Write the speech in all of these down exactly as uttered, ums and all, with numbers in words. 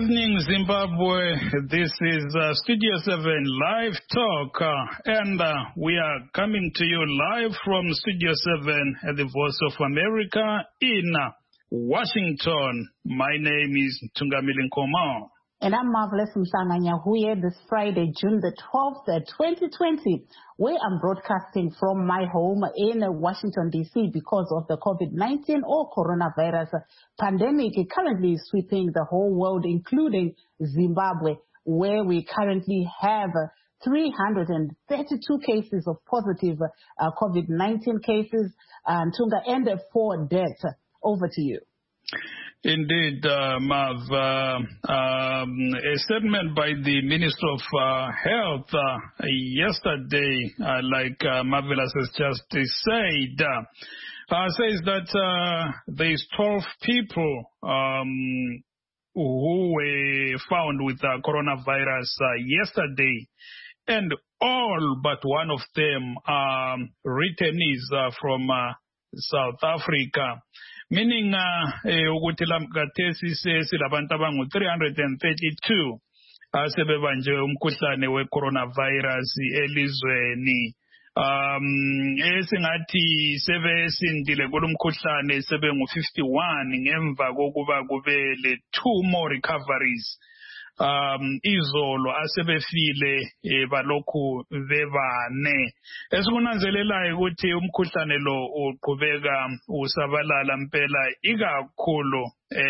evening, Zimbabwe. This is uh, Studio seven Live Talk, uh, and uh, we are coming to you live from Studio seven at the Voice of America in uh, Washington. My name is Tungamili Nkoma. And I'm Marvelous Msanganyahuye this Friday, June the twelfth, twenty twenty, where I'm broadcasting from my home in Washington, D C because of the COVID nineteen or coronavirus pandemic currently sweeping the whole world, including Zimbabwe, where we currently have three hundred thirty-two cases of positive uh, COVID nineteen cases, uh, and four deaths. Over to you. Indeed, uh, Mav, uh, um, a statement by the Minister of uh, Health uh, yesterday, uh, like uh, Marvelous has just said, uh, uh, says that uh, there's twelve people um, who were found with uh, coronavirus uh, yesterday, and all but one of them are returnees uh, from uh, South Africa. Meaning, ukuthi lamkhathesi silabantu abangu three hundred thirty-two asebebanjwe umkhuhlane we-coronavirus elizweni. Um, esingathi sebesindile kulumkhuhlane sebengu fifty-one ngemva kokuba kube le two more recoveries. Um, izolo asebefile e, balokhu bebane. Esikunanzelelayo ukuthi umkhuhlane lo uqhubeka usabalala mpela ikakhulu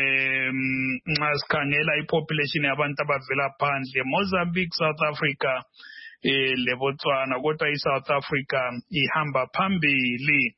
em nxa sikhangela ipopulation yabantu abavela phandle Mozambique, South Africa, eh leBotswana, kodwa iSouth Africa ihamba phambili.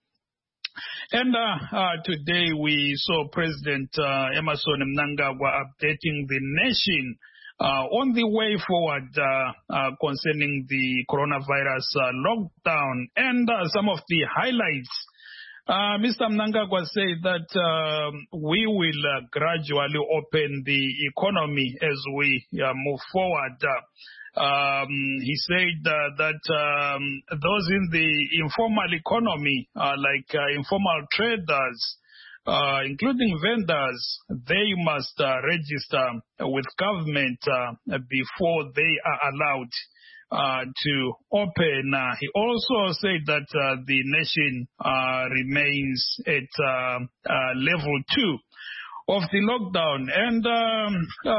And uh, uh, today we saw President uh, Emmerson Mnangagwa updating the nation Uh, on the way forward uh, uh, concerning the coronavirus uh, lockdown and uh, some of the highlights. Uh, Mister Mnangagwa said that uh, we will uh, gradually open the economy as we uh, move forward. Uh, um, he said uh, that um, those in the informal economy, uh, like uh, informal traders, Uh, including vendors, they must uh, register with government uh, before they are allowed uh, to open. Uh, he also said that uh, the nation uh, remains at uh, uh, level two of the lockdown. And um,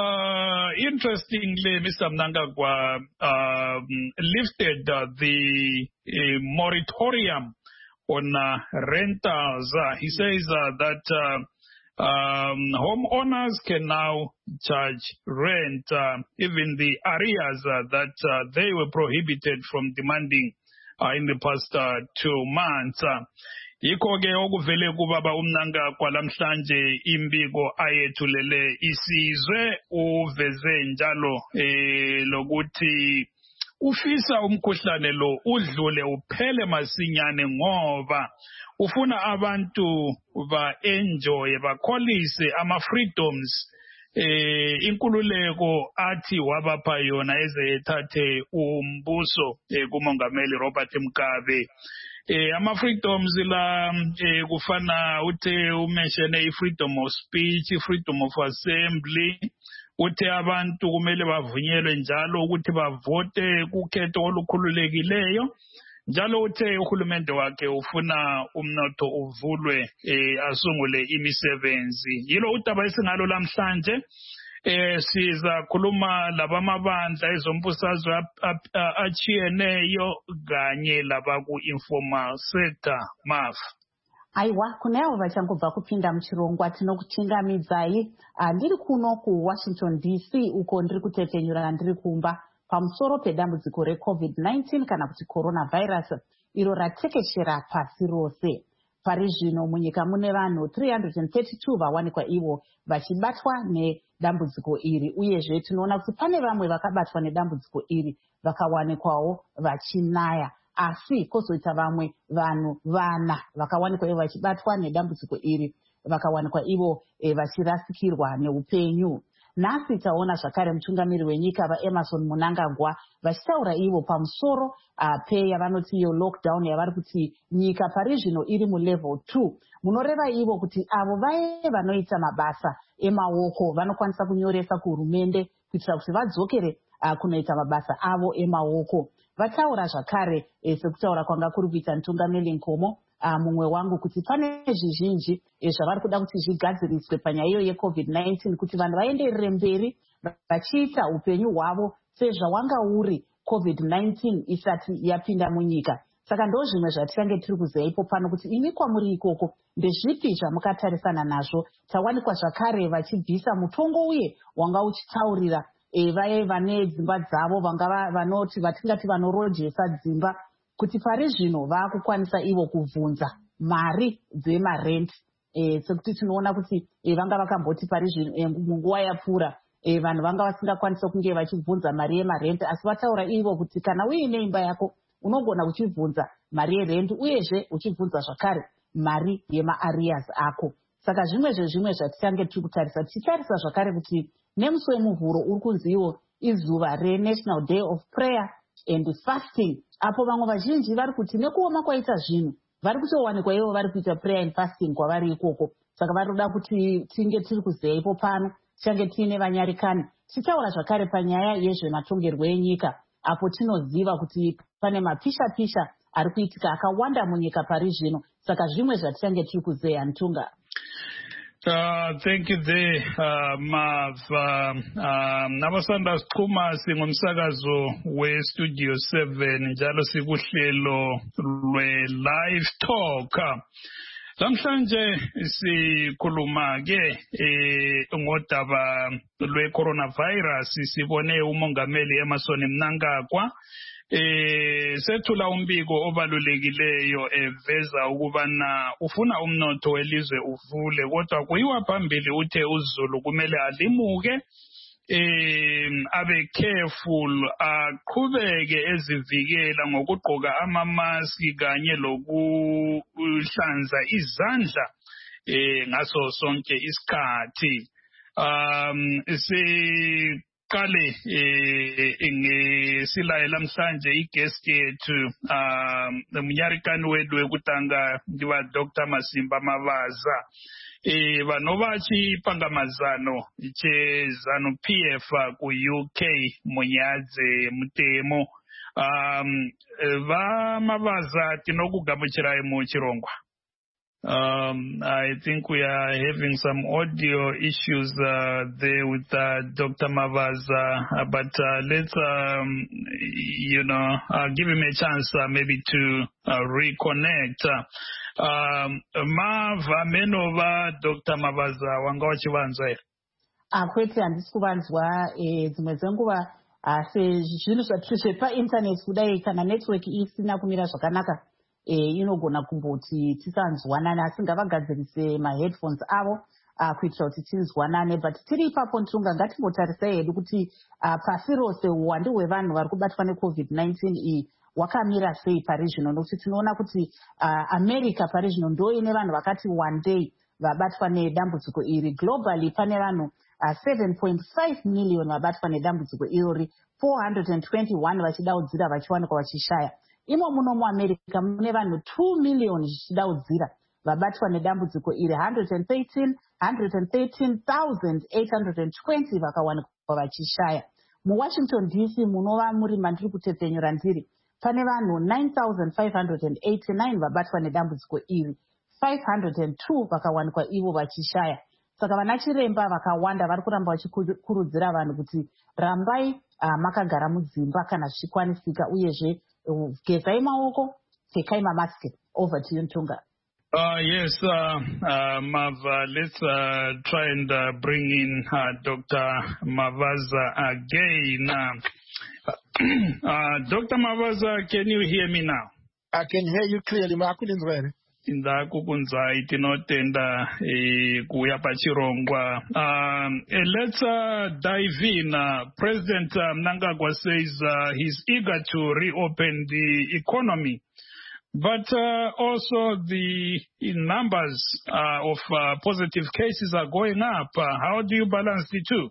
uh, interestingly, Mister Mnangagwa uh, lifted uh, the uh, moratorium on uh, rentals. Uh, he says uh, that uh, um, homeowners can now charge rent, uh, even the areas uh, that uh, they were prohibited from demanding uh, in the past uh, two months. Yikho-ke okuvele kubaba uMnangagwa lamhlanje imbiko ayethulele isizwe uveze njalo eh, lokuthi ufisa umkhuhlane lo udlule uphele masinyane ngoba ufuna abantu ba enjoy bakholise ama freedoms eh inkululeko athi wabapha yona eze ethathe umbuso eh, kumongameli Robert Mugabe. Eh ama freedoms la eh, kufana uthe umention i freedom of speech, freedom of assembly, uthi abantu kumele bavunyelwe njalo ukuthi bavote kukhetho olukhululekileyo, njalo uthe uhulumende wakhe ufuna umnotho uvulwe eh, asungule imisebenzi. Yilo udaba esingalo lamhlanje. Eh siza khuluma labamabandla ezombusazwe achiyeneyo kanye labaku informal sector. Maf Aiwa, kunevo vachangobva kupinda muchirongwa tinokuchingamidzai. Uh, ndiri kuno ku Washington D C uko ndiri kutetenyura ndiri kumba pamusoro pedambudziko reCovid nineteen kana kuti coronavirus iro ratekeshera pasi rose. Pari zvino munyika mune vanhu three hundred thirty-two vawanikwa ivo vachibatwa nedambudziko iri, uyezve tinoona kuti pane vamwe vakabatwa nedambudziko iri vakawanikwawo vachinaya. Asi kozoita vamwe vanhu vana vakawanikwa ivo vachibatwa nedambudziko iri vakawanikwa ivo e, vachirasikirwa neupenyu. nhasi taona zvakare mutungamiri wenyika vaEmerson Mnangagwa vachitaura ivo pamusoro uh, peyavanoti iyo lockdown yavari kuti nyika pari zvino iri mulevel two. Munoreva ivo kuti avo vaye vanoita mabasa emaoko vanokwanisa kunyoresa kuhurumende kuitira kuti vadzokere uh, kunoita mabasa avo emaoko. Vataura zvakare eh, sekutaura kwanga kuri kuita mutungamiri Nkomo uh, mumwe wangu kuti pane zvizhinji eh, zvavari kuda kuti zvigadziriswe panyaya iyo yecovid nineteen kuti vanhu vaenderere mberi vachiita upenyu hwavo sezvawanga uri covid nineteen isati yapinda munyika. Saka ndo zvimwe zvatichange tiri kuziva ipo pano kuti imi kwamuri ikoko ndezvipi zvamukatarisana nazvo. Tawanikwa zvakare vachibvisa mutongo uye wanga uchitaurira E, vaye vane dzimba dzavo vanga vanoti vatingati vanorojesa dzimba kuti pari zvino vaakukwanisa ivo kuvhunza mari dzemarenti e, sekuti tinoona kuti e, vanga vakamboti pari zvino e, munguva yapfuura e, vanhu vanga vasingakwanisa kunge vachibvunza mari yemarenti, asi vataura ivo kuti kana uine imba yako unogona uchibvunza mari yerenti uyezve uchibvunza zvakare mari yemaarias ako. Saka zvimwe zvezvimwe zvatichange tiri kutarisa tichitarisa zvakare kuti nemusi wemuvhuro uri kunzi iwo izuva reNational Day of Prayer and Fasting, apo vamwe vazhinji vari kuti nekuoma kwaita zvinhu vari kutowanikwa ivo vari kuita prayer and fasting kwavari ikoko. Saka vari kuda kuti tinge tiri kuziva ipo pano tichange tiine vanyarikani tichitaura zvakare panyaya yezvematongerwo enyika apo tinoziva kuti pane mapisha pisha ari kuitika akawanda munyika pari zvino. Saka zvimwe zvatichange tiri kuzeya Ntunga. Uh, thank you there, uh, Mav. Uh, uh, Nabasanda Skuma singumsakazo we Studio seven njalo sikuhlelo lwe live talk. Lamhlanje sikhuluma ke eh ngodaba lwe coronavirus. Sibone umongameli Emmerson Mnangagwa Eh sethula umbiko obalulekileyo eveza ukubana ufuna umnotho welizwe uvule, kodwa kuyiwa phambili uthe uZulu kumele alimuke eh abe careful, aqhubeke ezivikela ngokugqoka amamaski kanye lokuhlanza izandla eh ngaso sonke isikhathi. um si Kale eh ngesilaye lamhlanje igest yethu um umnyarikani wedwe ekutanga ndiwa Doctor Masimba Mavaza eh vanovachi pangamazano che Zanu P F ku U K Munyadze Mutemo. um va Mavaza tinokugamuchirai mu Chirongwa. Um, I think we are having some audio issues uh, there with uh, Doctor Mavaza, uh, but uh, let's, um, you know, uh, give him a chance uh, maybe to uh, reconnect. Uh, um, Mav, amenova Doctor Mavaza, wanga wachivanzwa here? Akwete handisi kuvanzwa dzimwe dzenguva sezvinhu zvatiri zvepaintaneti kudai kana network isina kumira zvakanaka E, inogona kumboti tisanzwanane, asi ngavagadzirise maheadphones avo uh, kuitira kuti tinzwanane. But tiri ipapo Ntunga ngatimbotarisai hedu kuti uh, pasi rose uwandi hwevanhu vari kubatwa necovid nineteen iyi wakamira sei pari zvino, nokuti tinoona kuti uh, America pari zvino ndo ine vanhu vakati one day vabatwa nedambudziko iri. Globally pane vanhu uh, seven point five million vabatwa nedambudziko irori, four hundred twenty-one vachidaudzira vachiwanikwa vachishaya. Imo muno muAmerica mune vanhu two million zvichidaudzira vabatwa nedambudziko iri, one hundred thirteen thousand eight hundred twenty vakawanikwa vachishaya. MuWashington D C munova muri mandiri kutepenyura ndiri pane vanhu nine thousand five hundred eighty-nine vabatwa nedambudziko iri, five hundred two vakawanikwa ivo vachishaya. Saka vana chiremba vakawanda vari kuramba vachikurudzira vanhu kuti rambai uh, makagara mudzimba kana zvichikwanisika, uyezve gezai maoko, pfekai mamaski. Over to you, Ntunga. Uh, yes, uh, uh, Mav, uh, let's uh, try and uh, bring in uh, Doctor Mavaza again. Uh, uh, Doctor Mavaza, can you hear me now? I can hear you clearly, ma couldn't read. Inda kukunza itinotenda eh, kuya pachirongwa. Um, eh, let's uh, dive in. Uh, President uh, Mnangagwa says uh, he's eager to reopen the economy, but uh, also the numbers uh, of uh, positive cases are going up. Uh, how do you balance the two?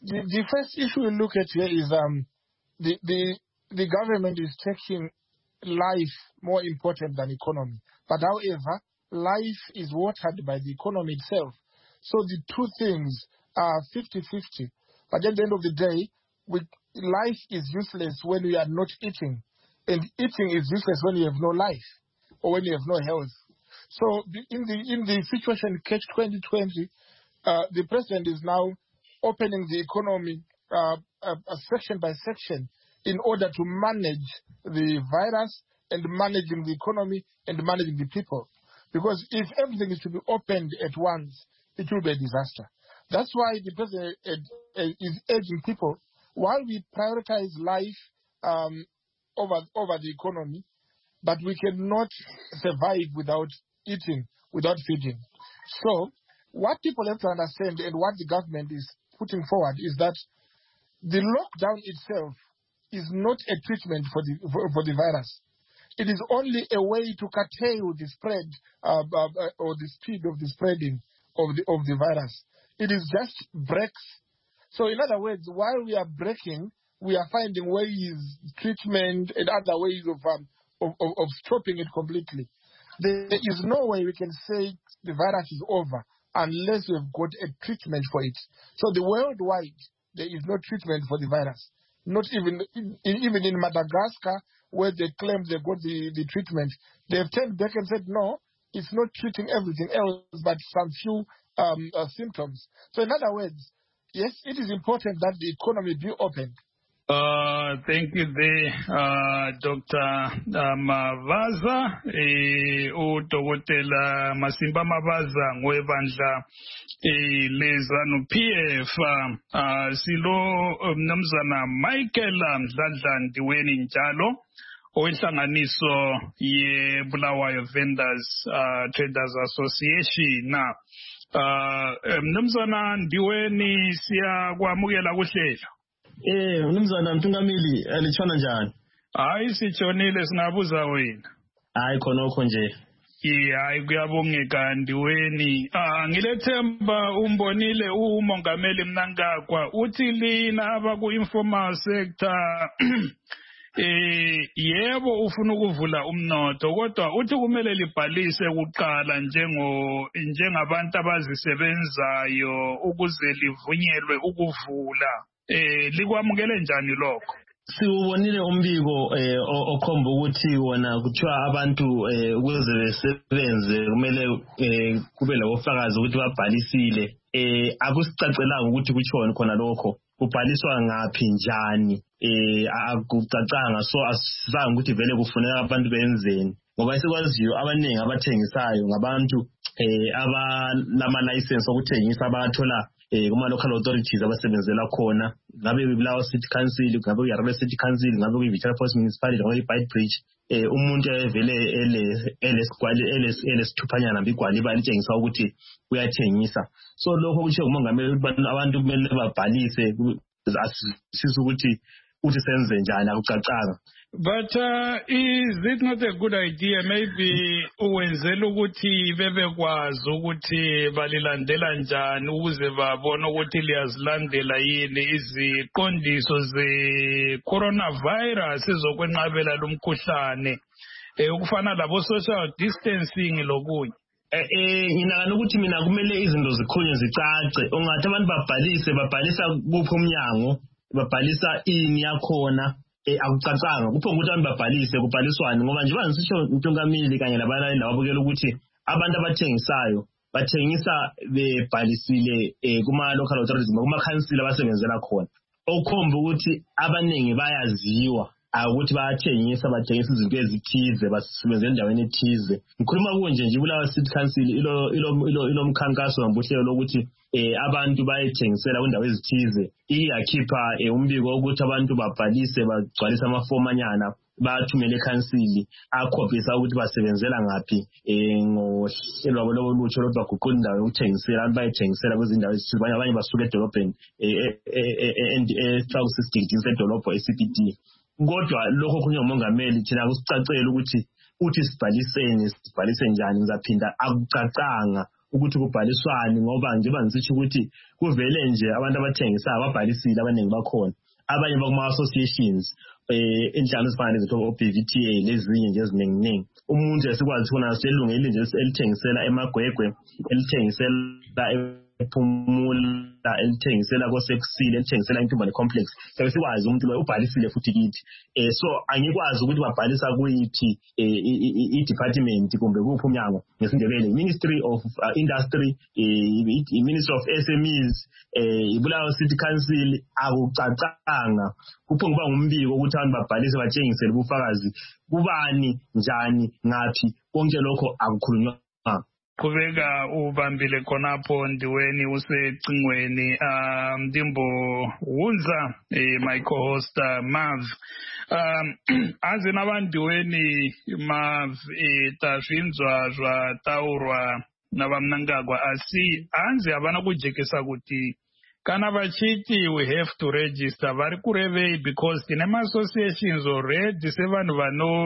the, the first issue we look at here is um the the the government is taking life more important than economy. But however, life is watered by the economy itself. So the two things are fifty-fifty. But at the end of the day, we, life is useless when we are not eating. And eating is useless when you have no life or when you have no health. So in the in the situation catch twenty twenty, uh, the president is now opening the economy uh, uh, uh, section by section in order to manage the virus and managing the economy and managing the people. Because if everything is to be opened at once, it will be a disaster. That's why the president is urging people, while we prioritize life um, over, over the economy, but we cannot survive without eating, without feeding. So what people have to understand and what the government is putting forward is that the lockdown itself is not a treatment for the for, for the virus. It is only a way to curtail the spread uh, uh, or the speed of the spreading of the of the virus. It is just breaks. So in other words, while we are breaking, we are finding ways, treatment and other ways of um, of, of, of stopping it completely. There is no way we can say the virus is over unless we have got a treatment for it. So the worldwide, there is no treatment for the virus. Not even in, even in Madagascar, where they claim they got the, the treatment, they have turned back and said, no, it's not treating everything else, but some few um, uh, symptoms. So in other words, yes, it is important that the economy be opened. Uh, thank you there, uh, Doctor Mavaza, uDokotela Masimba Mavaza, ngwebandla leZANU-P F, uh, silo mnumzana Michael Mdladla Ndiweni njalo, owenhlanganiso ye-Bulawayo Vendors uh, Traders Association. Na uh, mnumzana Ndiweni siyakwamukela kuhlelo. Eh mnumzana Mtungamili alichona njani? Hayi sichonile singabuza wena. Hayi khonokho nje. Hayi kuyabongeka Ndiweni. Ah ngilethemba umbonile umongameli Mnangagwa uthi lina abaku informal sector eh yebo ufuna ukuvula umnotho kodwa uthi kumele libhalise kuqala njengo njengabantu abazisebenzayo ukuze livunyelwe ukuvula. Eh likwamukele njani lokho? Siubonile umbiko eh okhomba ukuthi wona kuthiwa abantu eh ukuze besebenze kumele eh kube labofakazi ukuthi babhalisile. Eh akusicacelanga ukuthi kuchona khona lokho. Kubhaliswa ngaphi njani? Eh akucacanga, so asizange ukuthi vele kufuneka abantu benzeni. Ngoba sikwaziyo abaningi abathengisayo ngabantu eh abalama license okuthengisa abathola eh kuma local authorities abasebenzela khona, ngabe Bulawayo City Council, ngabe uYarele City Council, ngabe uVictoria Falls Municipality, ngabe uBeitbridge. Eh umuntu evele ele elesikwali elesithuphanyana bigwali balitshengisa ukuthi uyathengisa. So lokho kusho umongameli abantu kumele babhalise asisiza ukuthi uthi senze njani akucacanga. But uh, is it not a good idea maybe uwenzela ukuthi bebekwazi ukuthi balilandela njani ukuze babone ukuthi liyazilandela yini iziqondiso ze coronavirus ezokwenqabela lumkhuhlane eh ukufana labo social distancing lokunye? Eh eh ngina ukuthi mina kumele izinto zikhonye zicace, ungathi abantu babhalise babhalisa kuphi umnyango, babhalisa ini yakhona. Eh akucacanga kupho ukuthi abantu babhalise kubhaliswane ngoba nje bangisisho Mtungamili kanye labalali lababukela ukuthi abantu abathengisayo bathengisa bebhalisile eh kuma local authorities kuma council abasebenzela khona, okhomba ukuthi abaningi bayaziwa ukuthi bayathengisa bathengisa izinto ezithize basebenzela endaweni ethize. Ngikhuluma kunje nje Bulawayo City Council ilo ilo ilo ilomkhankaso ngambuhlelo lokuthi eh abantu bayethengisela kundawo ezithize, iyakhipha eh umbiko ukuthi abantu babhalise bagcwalisa amafomu anyana bathumele council akhombisa ukuthi basebenzela ngaphi eh ngohlelo lwabo lolutsho lobaguqula indawo yokuthengisela abantu bayethengisela kwezindawo ezithize, abanye basuka edolobheni eh eh South District edolobho e C B D. Kodwa lokho khunye umongameli thina kusicacela ukuthi uthi sibhalisene sibhalise njani, ngizaphinda akucacanga ukuthi kubhaliswane ngoba njengoba ngisitsho ukuthi kuvele nje abantu abathengisayo babhalisile abaningi bakhona abanye bakuma associations eh inhlangano ezifana nezitho B V T A lezinye nje eziningi umuntu esikwazi ukubona selungile nje elithengisela emagwegwe elithengisela ephumula elithengisela kosekusile elithengisela intumbane complex sabe sikwazi umuntu lo ubhalisile futhi kithi eh so angikwazi ukuthi babhalisa kuyithi i department kumbe kuphi umnyango ngesindebele Ministry of uh, Industry eh Ministry of S M Es eh ibulawa City Council akucacanga kupho ngiba ngumbiko ukuthi abantu babhalise batshengisele ubufakazi kubani njani ngathi konke lokho akukhulunywa Kubeka ubambile khonapho ndiweni usecingweni um Ndimbo Hunza eh, my co-host uh, Mav um azi nabandiweni Mav eh, tazvinzwa zvataurwa navamnangagwa asi hanzi havana kujekesa kuti kana vachiti we have to register vari kurevei because tine ma-associations already sevanhu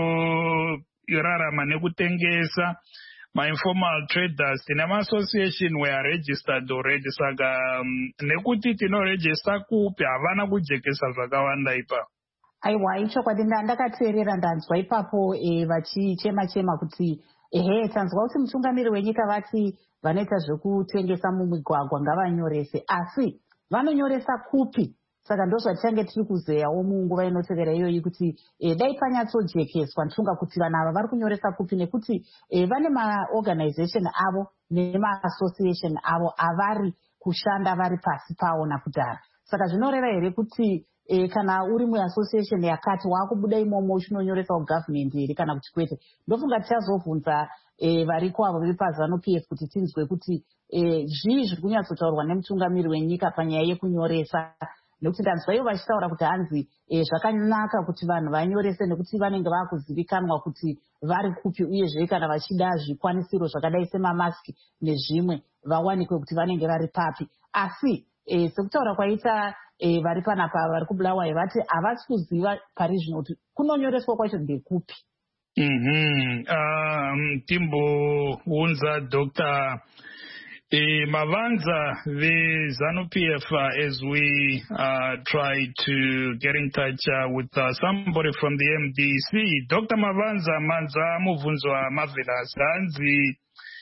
vanorarama nekutengesa ma-informal traders tine ma-association were registered already saka um, nekuti tinoregister kupi havana kujekesa zvakawanda ipapo. Aiwa ichokwadi ndakateerera ndanzwa ipapo e, vachichema-chema kuti ehe tanzwa kuti mutungamiri wenyika vati vanoita zvekutengesa mumigwagwa ngavanyorese asi vanonyoresa kupi saka ndozvatichange tiri kuzeyawo munguva inotevera iyoyi kuti e, dai panyatsojekeswa ntunga kuti vanhu ava vari kunyoresa kupi nekuti e, vane maorganization avo nema-association avo avari kushanda vari pasi paona kudhara saka zvinoreva here kuti e, kana uri muassociation yakati waakubuda imomo uchinonyoresawo government here kana kuti kwete ndofunga tichazobvunza e, variko avo viri pazanu P F kuti tinzwe kuti e, zvii zviri kunyatsotaurwa nemutungamiri wenyika panyaya yekunyoresa nekuti ndanzwa ivo vachitaura kuti hanzi e, zvakanaka kuti vanhu vanyorese nekuti vanenge vakuzivikanwa kuti vari kupi uyezve kana vachida zvikwanisiro zvakadai semamaski nezvimwe vawanikwe kuti vanenge vari papi asi e, sekutaura kwaita e, vari panapa vari kubulawayo vati havasi kuziva pari zvino kuti kunonyoreswa kwacho ndekupi. mm-hmm. um, Ndimbo Hunza Doctor Uh, Mavanza, the ZANU P F, uh, as we uh, try to get in touch uh, with uh, somebody from the M D C. Doctor Mavanza, Manza Muvunzwa Mavilas, Hanzi,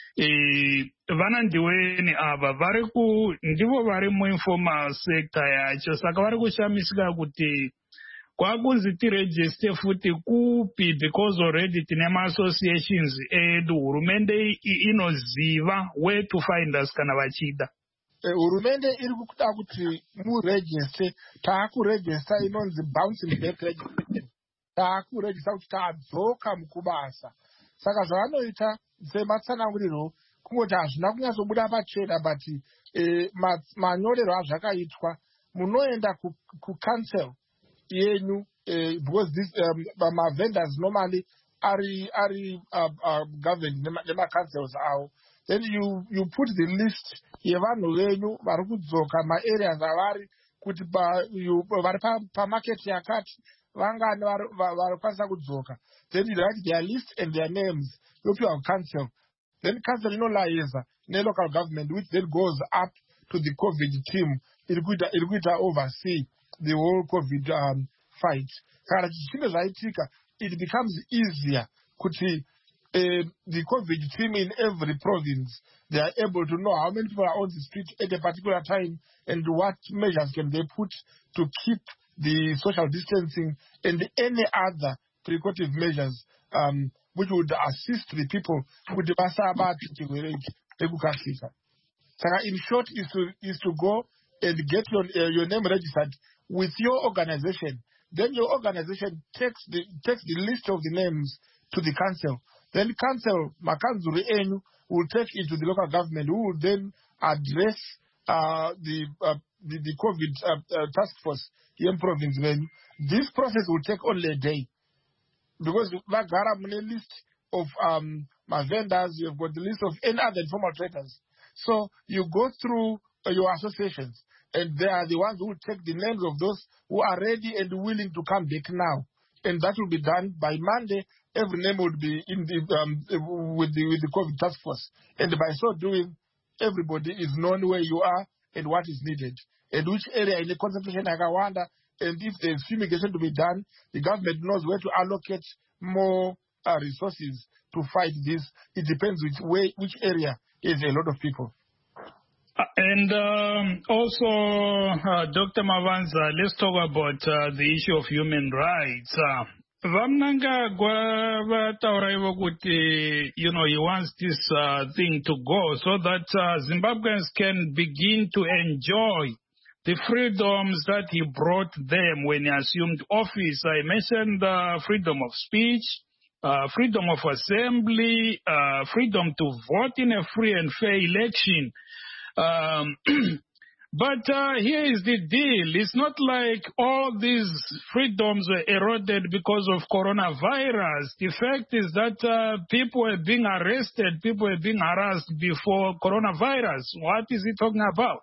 vana ndiweni ava vari ku ndivo vari muinformal sector yacho saka vari kushamisika kuti kwakunzi tiregister futi kupi because already tine ma-associations edu hurumende inoziva where to find us kana vachida. Hurumende iri kuda kuti muregister taakuregister inonzi bouncing back registration taakuregister kuti taadzoka mukubasa saka zvavanoita sematsananguriro kungoti hazvina kunyatsobuda pachena but eh, manyorero azvakaitwa munoenda kucancel yenyu uh, because this um, my vendors normally are are uh, uh, governed nema councils avo then you you put the list yevanhu venyu vari kudzoka maareas avari kuti vari pamarket yakati vangani vari kwanisa kudzoka then you write their list and their names yopiwa council then council inoliaisa nelocal government which then goes up to the COVID team iri kuita oversee the whole COVID um, fight. Kana chichinge zvaitika, it becomes easier kuti uh, the COVID team in every province, they are able to know how many people are on the street at a particular time and what measures can they put to keep the social distancing and any other precautive measures um, which would assist the people with the basabati ekukasika. Saka in short is to is to go and get your uh, your name registered with your organization. Then your organization takes the takes the list of the names to the council. Then council makanzuri enu will take it to the local government, who will then address uh, the, uh, the the COVID uh, uh, task force in province. Then this process will take only a day because vagara mune list of um my vendors. You've got the list of any other informal traders. So you go through uh, your associations, and they are the ones who take the names of those who are ready and willing to come back now. And that will be done by Monday. Every name would be in the um, with the with the COVID task force. And by so doing, everybody is known where you are and what is needed, and which area in the concentration Agawanda, and if there's fumigation to be done, the government knows where to allocate more uh, resources to fight this. It depends which way, which area is a lot of people. Uh, and um, also, uh, Doctor Mavanza, let's talk about uh, the issue of human rights. Uh, Vamnanga Gwavatauraivo kuti, you know, he wants this uh, thing to go so that uh, Zimbabweans can begin to enjoy the freedoms that he brought them when he assumed office. I mentioned uh, freedom of speech, uh, freedom of assembly, uh, freedom to vote in a free and fair election. Um, but uh, here is the deal. It's not like all these freedoms were eroded because of coronavirus. The fact is that uh, people were being arrested, people were being harassed before coronavirus. What is he talking about?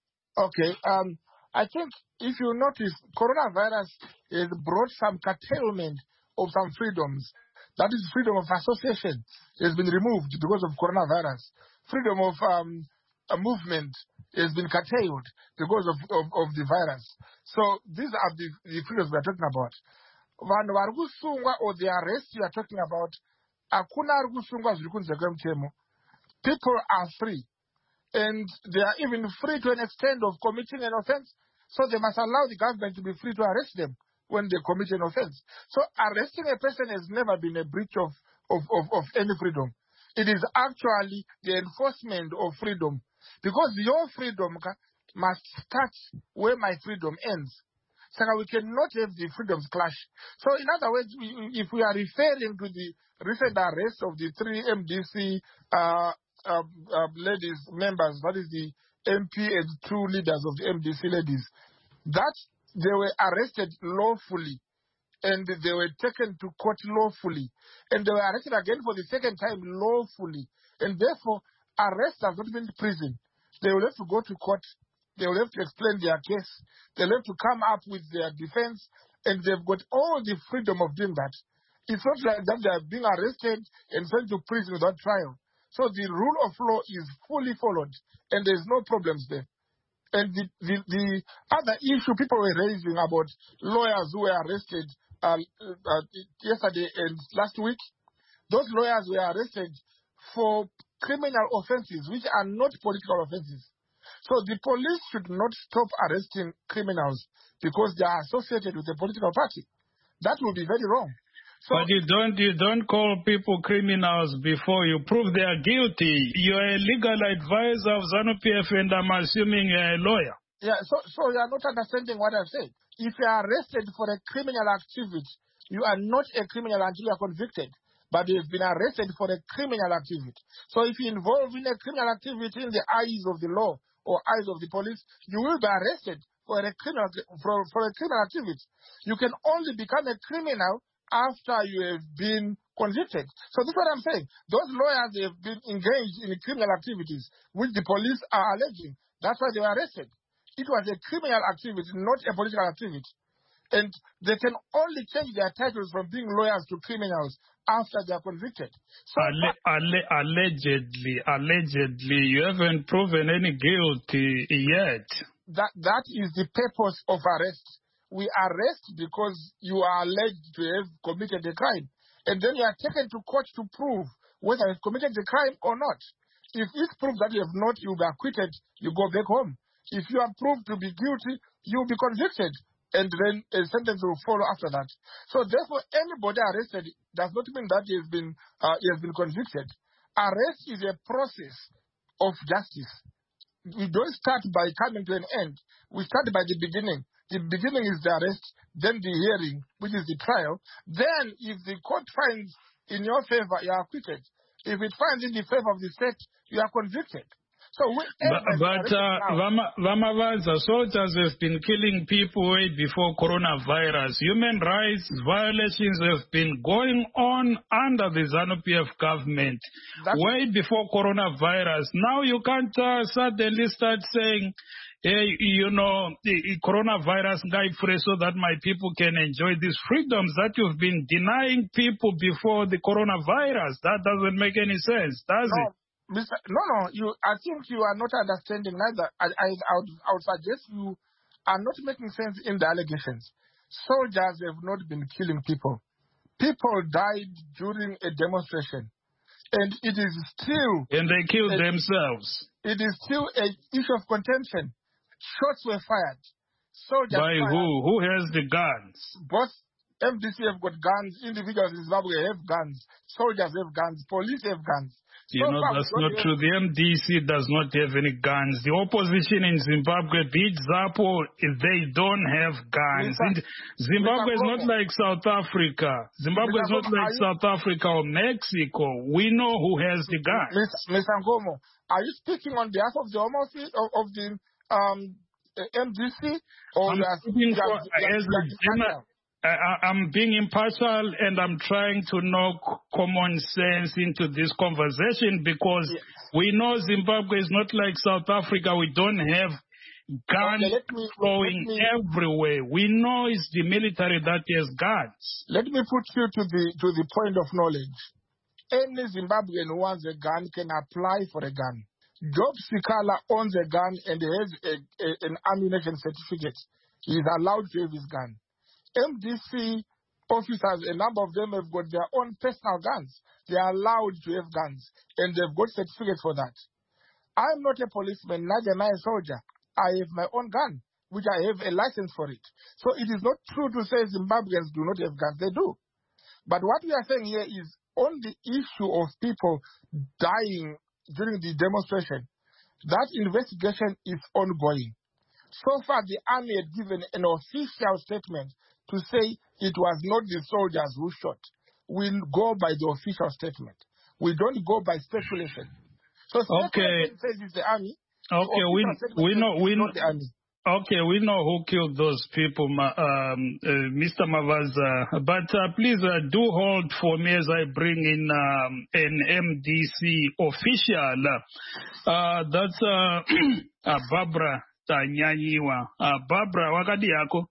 Okay, um, I think if you notice, coronavirus has brought some curtailment of some freedoms. That is freedom of association has been removed because of coronavirus. Freedom of um, a movement has been curtailed because of, of, of the virus. So these are the, the freedoms we are talking about. Vanhu vari kusungwa or the arrest you are talking about, hakuna ari kusungwa zviri kunze kwemutemo. People are free. And they are even free to an extent of committing an offense. So they must allow the government to be free to arrest them when they commit an offense. So arresting a person has never been a breach of, of, of, of any freedom. It is actually the enforcement of freedom. Because your freedom must start where my freedom ends. So we cannot have the freedoms clash. So in other words, if we are referring to the recent arrest of the three M D C uh, uh, uh, ladies, members, that is the M P and two leaders of the M D C ladies, that they were arrested lawfully and they were taken to court lawfully. And they were arrested again for the second time lawfully. And therefore, arrest does not mean prison. They will have to go to court. They will have to explain their case. They'll have to come up with their defense. And they've got all the freedom of doing that. It's not like that they are being arrested and sent to prison without trial. So the rule of law is fully followed. And there's no problems there. And the, the, the other issue people were raising about lawyers who were arrested uh, uh, yesterday and last week, those lawyers were arrested for criminal offenses which are not political offenses. So the police should not stop arresting criminals because they are associated with a political party. That would be very wrong. So, but you don't you don't call people criminals before you prove they are guilty. You're a legal advisor of ZANU-P F and I'm assuming you're a lawyer. Yeah, so, so you are not understanding what I've said. If you are arrested for a criminal activity, you are not a criminal until you are convicted. But you've been arrested for a criminal activity. So if you're involved in a criminal activity in the eyes of the law or eyes of the police, you will be arrested for a criminal for, for a criminal activity. You can only become a criminal after you have been convicted. So this is what I'm saying. Those lawyers, they have been engaged in criminal activities, which the police are alleging. That's why they were arrested. It was a criminal activity, not a political activity. And they can only change their titles from being lawyers to criminals after they are convicted. So alle, alle, allegedly, allegedly, you haven't proven any guilty yet. That that is the purpose of arrest. We arrest because you are alleged to have committed a crime, and then you are taken to court to prove whether you have committed the crime or not. If it's proved that you have not, you'll be acquitted. You go back home. If you are proved to be guilty, you'll be convicted. And then a sentence will follow after that. So therefore, anybody arrested does not mean that he has been uh, he has been convicted. Arrest is a process of justice. We don't start by coming to an end. We start by the beginning. The beginning is the arrest, then the hearing, which is the trial. Then, if the court finds in your favor, you are acquitted. If it finds in the favor of the state, you are convicted. So but but uh, Vamavaza, soldiers have been killing people way before coronavirus. Human rights violations have been going on under the ZANU-P F government That's way before coronavirus. Now you can't uh, suddenly start saying, hey, you know, the coronavirus guy free so that my people can enjoy these freedoms that you've been denying people before the coronavirus. That doesn't make any sense, does no. it? Mister No, no, you. I think you are not understanding neither. I, I, I, would, I would suggest you are not making sense in the allegations. Soldiers have not been killing people. People died during a demonstration. And it is still... And they killed a, themselves. It is still an issue of contention. Shots were fired. Soldiers By fired. who? Who has the guns? Both M D C have got guns. Individuals in Zimbabwe have guns. Soldiers have guns. Police have guns. You so know, that's not have... true. The M D C does not have any guns. The opposition in Zimbabwe, be it ZAPU, they don't have guns. Mister Zimbabwe Mister is not like South Africa. Zimbabwe Mister is not like you... South Africa or Mexico. We know who has the guns. Mister Ngomo, are you speaking on behalf of the of, of the um, M D C? Or I'm speaking for, as a general. I, I'm being impartial and I'm trying to knock common sense into this conversation because yes. we know Zimbabwe is not like South Africa. We don't have guns okay, me, flowing me, everywhere. We know it's the military that has guns. Let me put you to the to the point of knowledge. Any Zimbabwean who wants a gun can apply for a gun. Job Sikala owns a gun and has a, a, an ammunition certificate. He is allowed to have his gun. M D C officers, a number of them have got their own personal guns. They are allowed to have guns, and they've got certificates for that. I'm not a policeman, neither am I a soldier. I have my own gun, which I have a license for it. So it is not true to say Zimbabweans do not have guns. They do. But what we are saying here is on the issue of people dying during the demonstration, that investigation is ongoing. So far, the army had given an official statement to say it was not the soldiers who shot. We go by the official statement. We don't go by speculation. So speculation okay. says it's the army. Okay, we we know we know the army. Okay, we know who killed those people, um, uh, Mister Mavaza. But uh, please uh, do hold for me as I bring in um, an M D C official. Uh, that's uh, uh, Barbara Tanyanyiwa. Uh, Barbara, wakati yako?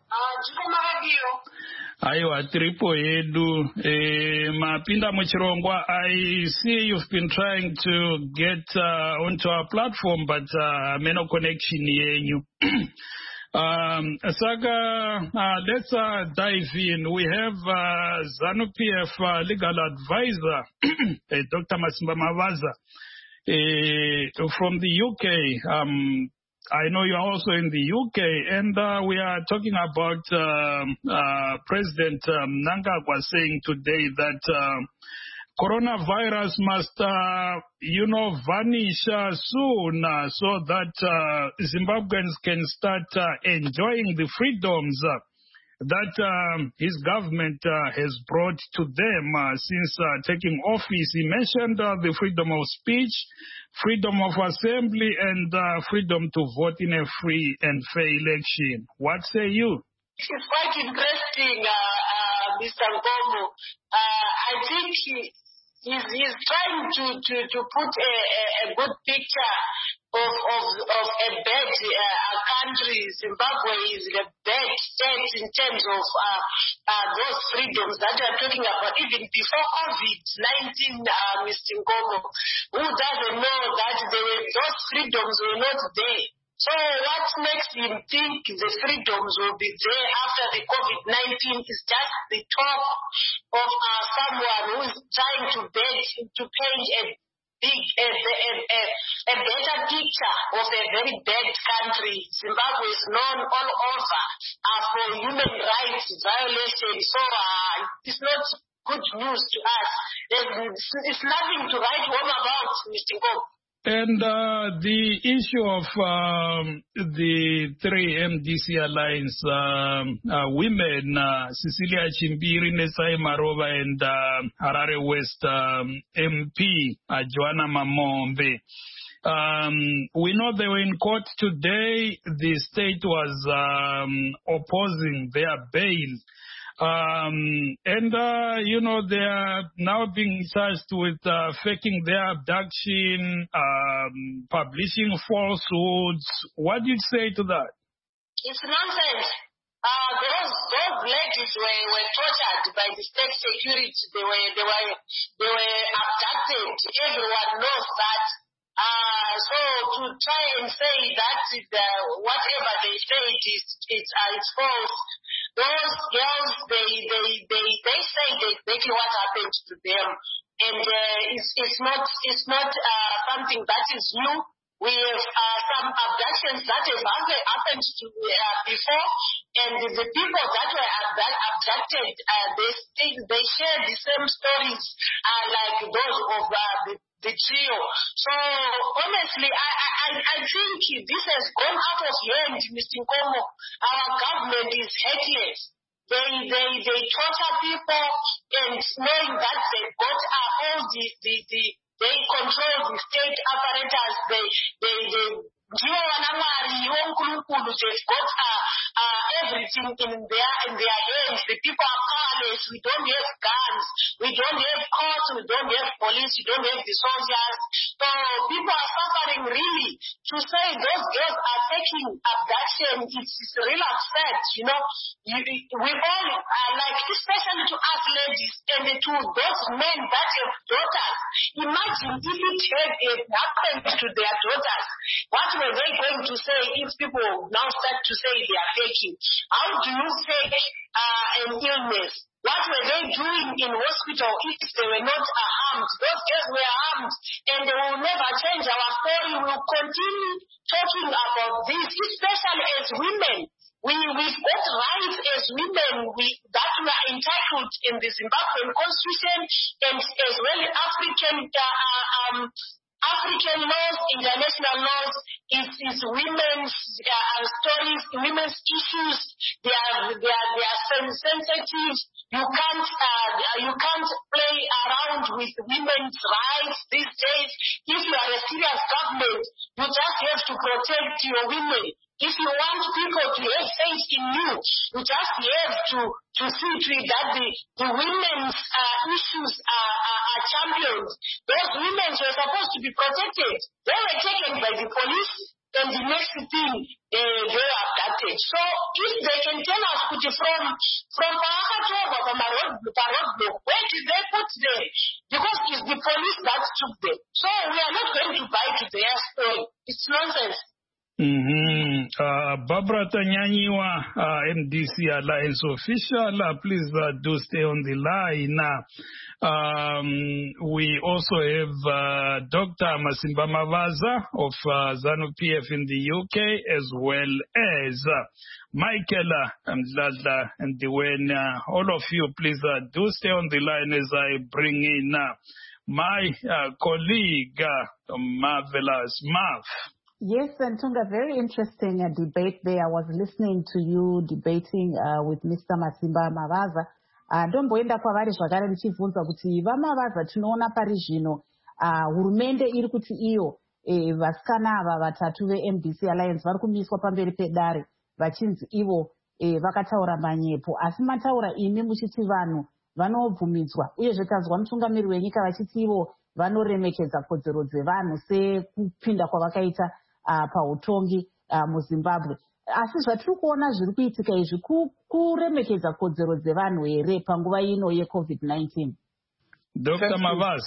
Aiwa, tripo yedu. Eh, mapinda muchirongwa, I see you've been trying to get uh, onto our platform, but uh, meno connection yenyu. um, Saga, uh, let's uh, dive in. We have uh, ZANU-P F uh, legal advisor, Doctor Masimba Mavaza, uh, from the U K. Um, I know you're also in the U K, and uh, we are talking about um, uh, President um, Mnangagwa saying today that uh, coronavirus must, uh, you know, vanish uh, soon uh, so that uh, Zimbabweans can start uh, enjoying the freedoms uh, that um, his government uh, has brought to them uh, since uh, taking office. He mentioned uh, the freedom of speech, freedom of assembly, and uh, freedom to vote in a free and fair election. What say you? It's quite interesting, uh, uh, Mister Ngomo. Uh, I think he, he's, he's trying to, to, to put a, a good picture of, of, of a bad uh, country. Zimbabwe is a bad state in terms of uh, uh, those freedoms that we are talking about. Even before COVID nineteen, uh, Mister Ngomo, who doesn't know that they were, those freedoms were not there? So what makes him think the freedoms will be there after the COVID nineteen is just the talk of uh, someone who is trying to beg to paint a big, a, a, a, a better picture of a very bad country. Zimbabwe is known all over uh, for human rights violations. So uh, it's not good news to us. There's, it's nothing to write home about, Mister Ngomo. And uh, the issue of um, the three M D C Alliance um, uh, women, uh, Cecilia Chimbiri, Nesai Marova, and uh, Harare West um, M P, uh, Joanna Mamombe. Um, we know they were in court today. The state was um, opposing their bail. Um, and, uh, you know, they are now being charged with uh, faking their abduction, um, publishing falsehoods. What do you say to that? It's nonsense. Uh, those those ladies were, were tortured by the state security. They were they were they were abducted. Everyone knows that. Uh, so to try and say that the, whatever they said is it's uh, it's false. Those girls, they they they they say exactly what happened to them, and uh, it's it's not it's not uh, something that is new. We have uh, some abductions that have happened to, uh, before, and the people that were abducted, uh, they still, they share the same stories uh, like those of uh, the, the trio. So honestly, I, I I think this has gone out of hand, Mister Nkomo. Our government is headless. They they they torture people, and knowing that they've got uh, all the the the they control the state apparatus. They, they, they, they've got uh, uh, everything in their, in their hands. The people are powerless. We don't have guns. We don't have courts. We don't have police. We don't have the soldiers. So people are suffering really. To say those girls are taking abduction, it's, it's really upset, you know. You, we all, uh, like, especially to us ladies and to those men that have daughters. Imagine if it had it happened to their daughters. What were they going to say if people now start to say they are faking? How do you fake uh, an illness? What were they doing in hospital if they were not uh, harmed? Those girls were harmed, and they will never change. Our story will continue talking about this, especially as women. We, we've got rights as women we, that we are entitled in the Zimbabwean Constitution, and as well as African uh, um, African laws, international laws. It's, it's women's uh, stories, women's issues. They are they are they are sensitive. You can't uh, you can't play around with women's rights these days. If you are a serious government, you just have to protect your women. If you want people to have faith in you, you just have to, to see to it that the, the women's uh, issues are, are, are champions. Those women were supposed to be protected. They were taken by the police, and the next thing, uh, they were abducted. So if they can tell us from from Parakatoba, from a roadblock, where did they put them? Because it's the police that took them. So we are not going to buy to their story. It's nonsense. Mm-hmm. Uh, Barbara Tanyanyiwa, uh, M D C Alliance official, uh, please uh, do stay on the line. Uh, um, we also have uh, Doctor Masimba Mavaza of uh, ZANU-P F in the U K, as well as uh, Michael uh, Mdladla and Dwayne. Uh, all of you, please uh, do stay on the line as I bring in uh, my uh, colleague, uh, Marvelous Marv. Yes, Ntunga, very interesting uh, debate there. I was listening to you debating uh, with Mister Masimba Mavaza. Uh, ndomboenda kwavari zvakare ndichibvunza kuti vaMavaza tinoona pari zvino uh, hurumende iri kuti iyo eh, vasikana ava vatatu ve-M D C Alliance vari kumiswa pamberi pedare vachinzi ivo eh, vakataura manyepo, asi mataura imi muchiti vanhu vanobvumidzwa, uyezve tazwa mutungamiri wenyika vachiti ivo vanoremekedza kodzero dzevanhu sekupinda kwavakaita Uh, pautongi uh, muZimbabwe. Asi zvatiri kuona zviri kuitika izvi kuremekedza kodzero dzevanhu here panguva ino yecovid nineteen. Doctor Mavaz.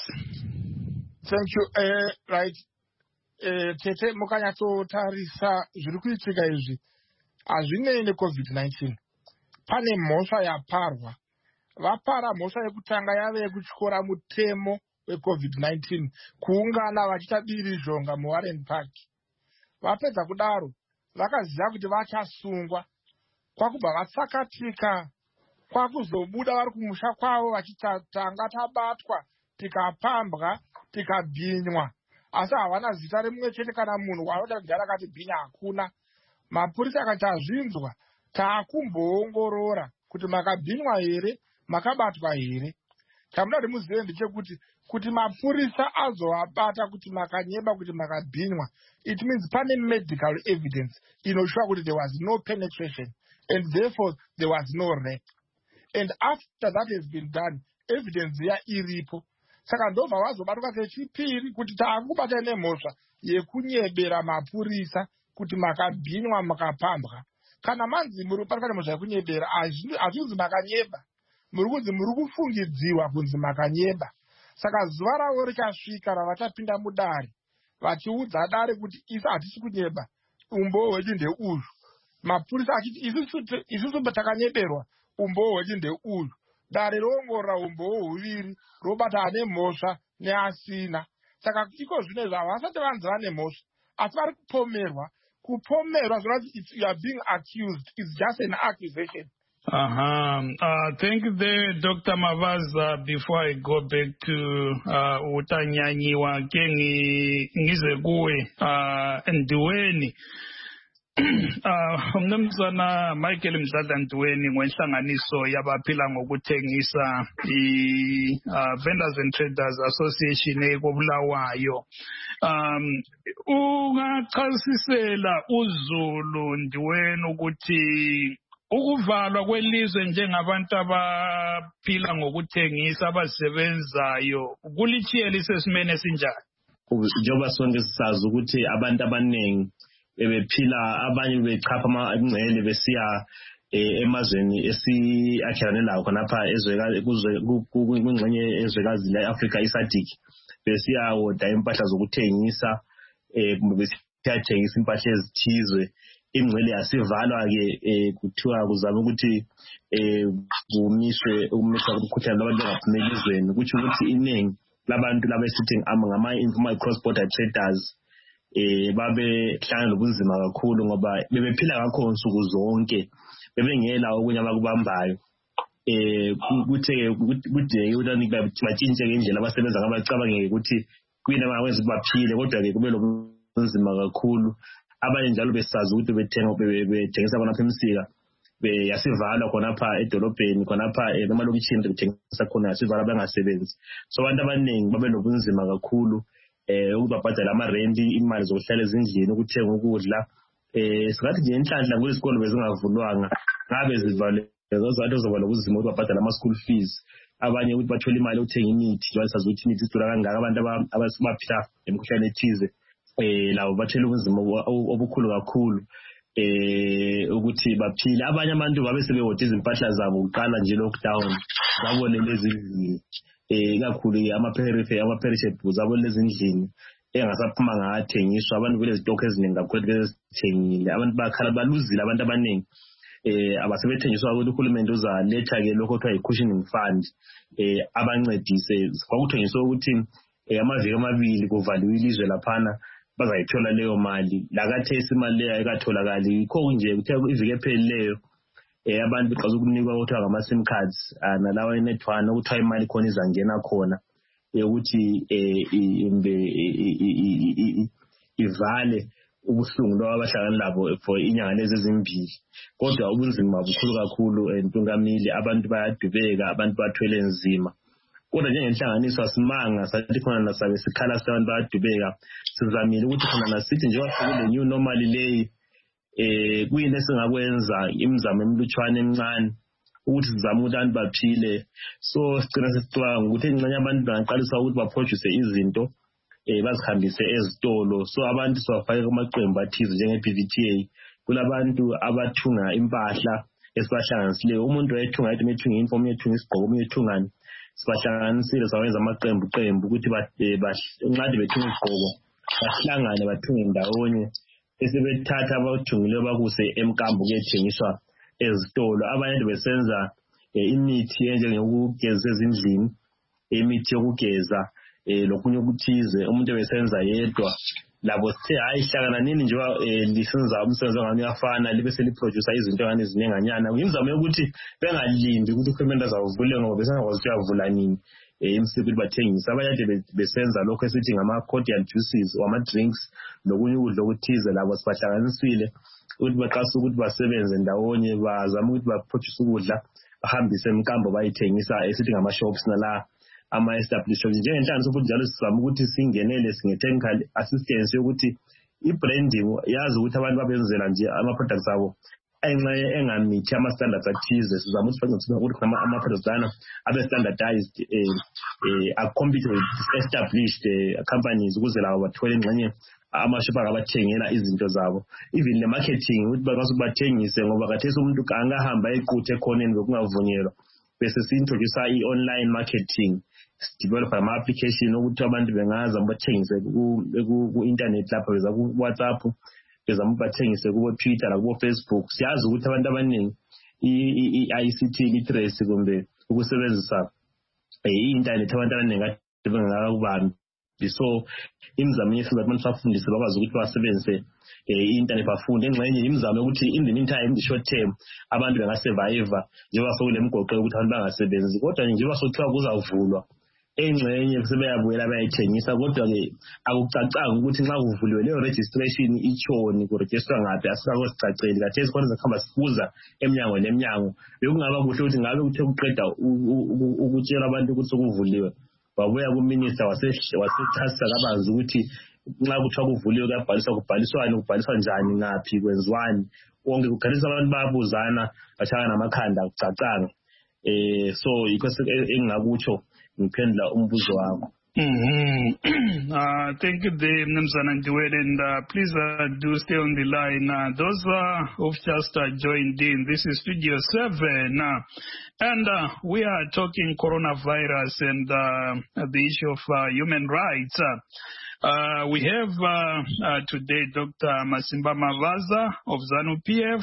Thank you. Uh, right. Uh, tete mukanyatsotarisa zviri kuitika izvi hazvinei necovid nineteen. Pane mhosva yaparwa. Vapara mhosva yekutanga yave yekutyora mutemo wecovid nineteen kuungana vachiita birizhonga muWarren Park. Vapedza kudaro vakaziva kuti vachasungwa, kwakubva vatsakatika, kwakuzobuda vari kumusha kwavo vachitanga tabatwa tikapambwa tikabhinywa, asi havana zita remumwe chete kana munhu wanoda kugara akati bhinya hakuna. Mapurisa akati azvinzwa taakumboongorora kuti makabhinywa here, makabatwa here. Chamuda kuti muzive ndechekuti kuti mapurisa azovabata kuti makanyeba kuti makabhinywa, it means pane medical evidence inoshuwa kuti there was no penetration and therefore there was no rape. And after that has been done, evidence ya iripo. Saka ndobva vazobatwa kechipiri kuti taakubata nemhosva yekunyebera mapurisa kuti makabhinywa makapambwa. kana manzi muri parikana muzvakunyebera hazvinzi makanyeba, muri kunzi muri kufungidziwa kunzi makanyeba. Saka zuva ravo richasvika ravachapinda mudare vachiudza dare kuti isu hatisi kunyeba, umboo hwedu ndeuyu. Mapurisa achiti isusu takanyeberwa, umboo hwedu ndeuyu. Dare roongorora umboo huviri robata ane mhosva neasina. Saka iko zvino zvavo vasati vanzi vane mhosva asi vari kupomerwa. Kupomerwa zvinoti you are being accused is just an accusation. Uh-huh. Uh, thank you there, Doctor Mavaza. Before I go back to uh, Utanyanyiwa Kengi Ngizekuwe uh, Ndiweni. Uh, Mnumzana Michael Mzada Ndiweni ngwenhlanganiso yabaphila ngokuthengisa i uh, Vendors and Traders Association ekobulawayo. Um ungachasisela uZulu Ndiweni ukuthi ukuvalwa kwelizwe njengabantu abaphila ngokuthengisa abasebenzayo kulithiye lisesimene esinjani? Njengoba sonke sisazi ukuthi abantu abaningi bebephila, abanye bechapha amangcele besiya emazweni esiakhelane lawo khonapha ezwekazi kwingxenye ezwekazi le-Afrika iSADC, besiya woda impahla zokuthengisa, besiyathengisa impahla ezithizwe. Ingcele yasivalwa-ke kuthiwa kuzama ukuthi kumiswe ukumiswa kumkhuhlane labantu bangaphumeli ezweni, kutsho ukuthi iningi labantu labesithi ngama-informal cross-border traders eh babe hlangana lobunzima kakhulu ngoba bebephila ngakho nsuku zonke, bebengela okunye abakubambayo. Eh kuthe kudeke ukuthi batshintshe indlela abasebenza ngabacabangeke ukuthi kuyina abakwenza baphile, kodwa ke kube lobunzima kakhulu. Abanye njalo besazi ukuthi bethenga bethengisa khona emsika yasivalwa khonapha edolobheni khonapha emalokishini bethengisa khona yasivalwa bangasebenzi. So abantu abaningi babe nobunzima kakhulu eh ukubabhadala ama-rent, imali zokuhlala ezindlini, ukuthenga ukudla. Eh singathi nje inhlanhla kulezikolo bezingavulwanga ngabe zivalwe zozathu zobalwa ubuzima ukubabhadala ama-school fees. Abanye ukuthi bathola imali ukuthenga imithi, basazi ukuthi imithi idura kangaka. Abantu abaphila emkhuhlane ethize eh labo bathela ubunzima obukhulu kakhulu eh ukuthi baphile. Abanye abantu babe sebehota izimpahla zabo uqala nje lockdown, babone lezi ndlini eh kakhulu ama-periphery ama-perishables abo lezi ndlini engasaphuma ngathengiswa. Abantu vele izitokho eziningi kakhulu bezithengile, abantu bakhala baluzile abantu abaningi. Eh abasebethengiswa ukuthi uhulumende uzaletha ke lokho kuthiwa i-cushioning fund eh abancedise. Kwakuthengiswa ukuthi amaviki amabili kuvaliwe ilizwe laphana bazayithola leyo mali. Lakathesi imali leyo ayikatholakali, yikho nje kuthe iviki ephelileyo eh abantu beqhaza ukunikwa ukuthiwa ngama-sim cards nalawa enethwana ukuthiwa imali khona izangena khona ukuthi eh ivale ubuhlungu lobo abahlangana labo for inyanga lezi ezimbili. Kodwa ubunzima bukhulu kakhulu entungamili, abantu bayadubeka, abantu bathwele nzima. Kodwa njengenhlanganiso asimanga sathi khona nasabe sikhala abantu bayadubeka, sizamile ukuthi khona nasithi nje kwakule new normal leyi eh kuyini esingakwenza imizamo emlutshwane encane ukuthi sizame ukuthi abantu baphile. So sicina sesicabanga ukuthi engxenye abantu bangaqalisa ukuthi baproduce izinto eh bazihambise ezitolo. So abantu sibafake kumaqembu athize njenge-P V T A. Kulabantu abathunga impahla esibahlanganisileyo. Umuntu wayethunga ethi methunga uniform, yethunga isigqoko, umethungani, sibahlanganisile sawenza amaqembu qembu ukuthi nxade bethunga isigqoko bahlangane bathunge ndawonye, esebethatha abathungileyo bakuse emkambo kuyethengiswa ezitolo. Abanye besenza imithi enjengokugeza ezindlini, imithi yokugeza eh lokunye ukuthize umuntu besenza yedwa. Labo sithe hayi hlangana nini nje lisenza umsebenzi ngani uyafana libe seliproduce izinto ngani ezinenganyana. Ngimzame ukuthi bengalindi ukuthi uhulumende azavule ngoba besengakwazi ukuthi uyavula nini eh imsiki ukuthi bathengisa. Abanye besenza lokho esithi ngama-cordial juices or ama-drinks lokunye ukudla okuthize. Labo sibahlanganisile ukuthi baqasa ukuthi basebenze ndawonye, bazama ukuthi baproduce ukudla bahambise emkambo bayithengisa esithi ngama-shops nala ama-establishments. Njengenhlanganiso futhi njalo sizama ukuthi singenele singe-technical assistance yokuthi i-branding yazi ukuthi abantu babenzela nje ama-products abo engamithi ama-standards athize. Sizama ukuthi bangenzisa ukuthi ama-products lana abe-standardized a compete with established companies ukuze labo bathole ingxenye amashop akabathengela izinto zabo even le marketing ukuthi bakwazi ukubathengise ngoba kathesi umuntu angahamba equthe ekhoneni bekungavunyelwa bese si-introduce i-online marketing develop ama application ukuthi abantu bengaza bathengise ku-internet lapha beza ku-WhatsApp beza bathengise ku-Twitter la ku-Facebook siyazi ukuthi abantu abaningi i-I C T literacy kumbe ukusebenzisa i-internet abantu abaningi bengakubani so imizamo yethu abantu bafundise bakwazi ukuthi basebenzise i-internet bafunde engxenye imizamo ukuthi in the meantime short term abantu bengasurvive njengoba sokule mgoqo ukuthi abantu bangasebenzi kodwa njengoba sokuthiwa kuzavulwa engxenye sebeyabuyela bayayithengisa kodwa ke akucacanga ukuthi nxa kuvuliwe leyo registration ichoni kuregister ngaphi asikako sicaceli kathesi khona sikhamba sibuza eminyango leminyango bekungaba kuhle ukuthi ngabe kuthe kuqeda ukutshela abantu ukuthi sokuvuliwe babuya kuminister wasechasisa kabanzi ukuthi nxa kuthiwa kuvuliwe kuyabhaliswa kubhaliswani kubhaliswa njani ngaphi kwenziwani wonke kukhalisa abantu bayabuzana bashaka namakhanda akucacanga eh so yikho engingakutsho ngiphendula umbuzo wakho. Mm-hmm. uh, thank you, Dave Mnumzana Ndiwele, and uh, please uh, do stay on the line. Uh, those uh, who've just uh, joined in, this is Studio seven, uh, and uh, we are talking coronavirus and uh, the issue of uh, human rights. Uh, uh, we have uh, uh, today Doctor Masimba Mavaza of ZANU P F,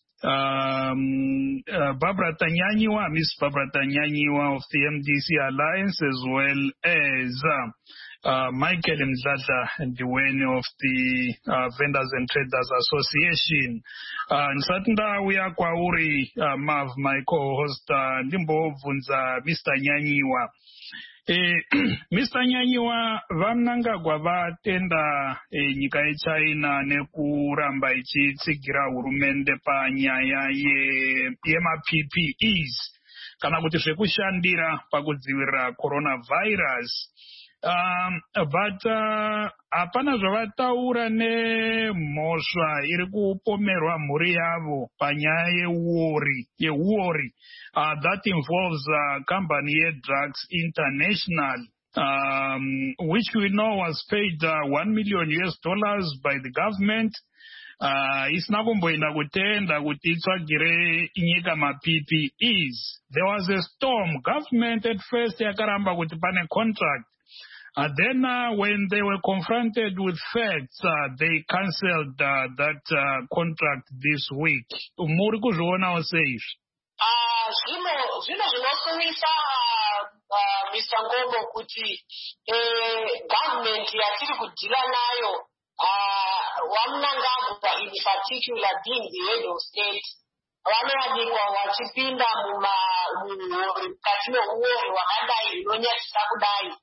Um, uh, Barbara Tanyanyiwa, Miss Barbara Tanyanyiwa of the M D C Alliance, as well as uh, uh, Michael Mdladla and Ndiwele of the uh, Vendors and Traders Association. Uh, Nsatunda we are Kwauri, uh, Mav, my co-host, uh, Ndimbo Vunza, Mister Nyanyiwa. Eh, Mister Nyanyiwa vamnangagwa vatenda eh, nyika yeChina nekuramba ichitsigira hurumende panyaya yema-P P Es kana kuti zvekushandira pakudzivirira coronavirus. Um, but hapana uh, zvavataura nemhosva iri kupomerwa mhuri yavo panyaya yeuori yeuori uh, that involves uh, company Drugs International, um, which we know was paid uh, one million U S dollars by the government. Uh, isina kumboenda kutenda kuti itsvagire nyika ma-P P Es. There was a storm. Government at first yakaramba kuti pane contract. Uh, then uh, when they were confronted with facts, uh, they cancelled uh, that uh, contract this week. Muri kuzvionawo sei? Ah, zvino zvino zvinosumisa Mister Ngombo kuti government yatiri kudhila nayo waMnangagwa in particular being the head of state vanowanikwa vachipinda mukati meuori hwakadai hunonyadzisa kudai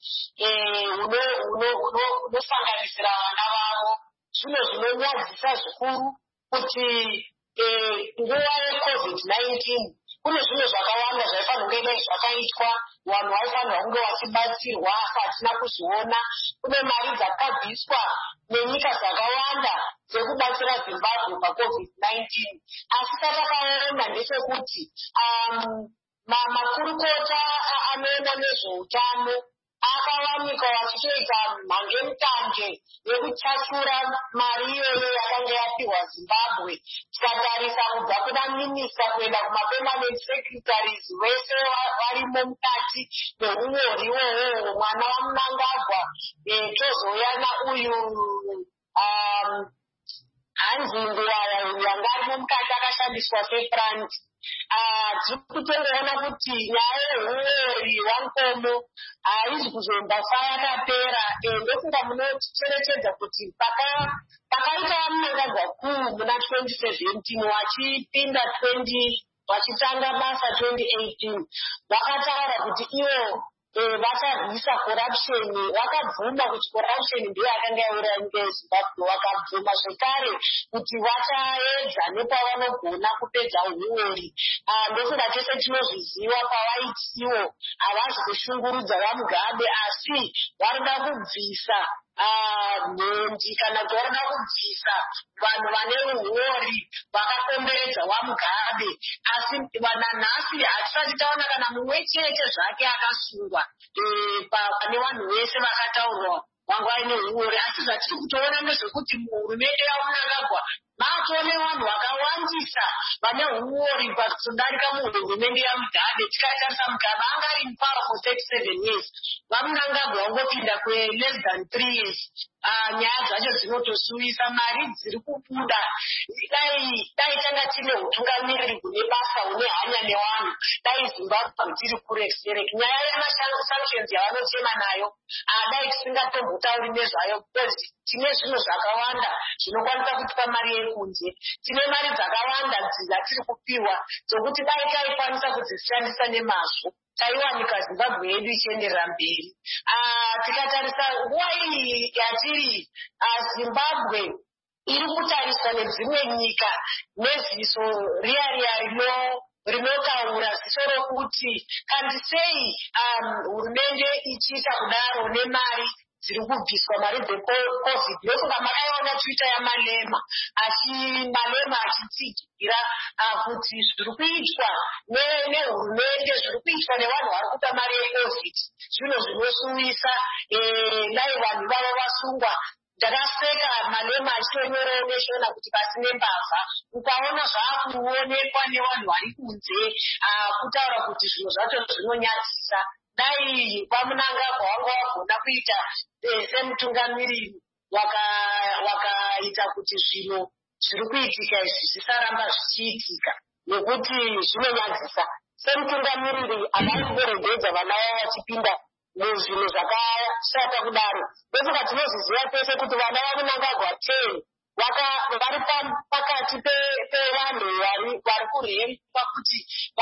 unosanganisira vana vavo. Zvino zvinonyadzisa zvikuru kuti nguva yecovid nineteen kune zvimwe zvakawanda zvaifanira kunge zvakaitwa, vanhu vaifanira kunge vachibatsirwa asi hatina kuzviona. Kune mari dzakabviswa nenyika dzakawanda dzekubatsira Zimbabwe pacovid nineteen. Asi tatakaona ndechekuti makurukota anoona nezveutano akawanika vachitoita mhangemutanje yekuchasura mari iyoyo yakanga yapiwa Zimbabwe. Tikatarisa kubva kuna minista kuenda kuma-permanent secretaries vese varimo mukati meuori iwowo. Mwana waMnangagwa tozoyana uyu hanzi Nguwaya yanga arimo mukati akashandiswa seFront. Tiri kutongoona kuti nyaya yeuori hwaMkomo haizi kuzombafa yakapera. Ndofunga munocherechedza kuti pakaita waMnangagwa kuu muna twenty seventeen wachipinda wachitanga basa twenty eighteen vakataura kuti ivo vacharwisa corruption. Vakabvuma kuti corruption ndiyo yakanga yauraya nyika yeZimbabwe. Vakabvuma zvekare kuti vachaedza nepavanogona kupedza uori. Ndofunga tese tinozviziva pavaitiwo havazi kushungurudza vaMugabe asi varida kubvisa mhondi kana kuti varida kubvisa vanhu vane uori vakakomberedza vaMugabe. Asi nanhasi hatisati taona kana mumwe chete zvake akasungwa pane vanhu vese vakataurwa wanga aine uori asi zvatiri kutoona nezvekuti muhurumende yamunangagwa maatone vanhu vakawandisa vane uori pakudarika muhurumende yaMugabe. Tikatarisa Mugabe anga ari muparo for thirty-seven years, vamunangagwa wangopinda kwe-less than three years. Nyaya dzacho dzinotosuwisa, mari dziri kubuda. Dai tanga tine utungamiriri hune basa hune hanya nevanhu, dai Zimbabwe tiri kuresereki. Nyaya yemasanctions yavanochema nayo dai tisingatombotauri nezvayo, because tine zvinhu zvakawanda zvinokwanisa kutipa mari yekunze. Tine mari dzakawanda dzatiri kupiwa dzokuti dai taikwanisa kudzishandisa nemazvo taiwanika Zimbabwe yedu ichienderera mberi. Tikatarisa nguva iyi yatiri, Zimbabwe iri kutariswa nedzimwe nyika neziso riya riya rinotaura ziso rokuti kandi sei hurumende ichiita kudaro nemari dziri kubviswa, mari dzecovid. Ndofunga makaiona Twitter yaMalema Malema achitsigira kuti zviri kuitwa nehurumende, zviri kuitwa nevanhu vari kupa mari yecovid zvinhu zvinosuwisa. Dai vanhu vava vasungwa. Ndakaseka Malema achitonyorawo neshona kuti pasine mbavha, ukaona zvaakuonekwa nevanhu vari kunze kutaura kuti zvinhu zvacho zvinonyadzisa. Dai vamunangagwa wanga wagona kuita semutungamiriri wakaita kuti zvinhu zviri kuitika izvi zvisaramba zvichiitika nekuti zvinonyadzisa. Semutungamiriri akaimboregedza vana vavo vachipinda muzvinhu zvakashata kudaro. Ndofunga tinozviziva pese kuti vana vamunangagwa ten vari pakati pevanhu vari kuremba kuti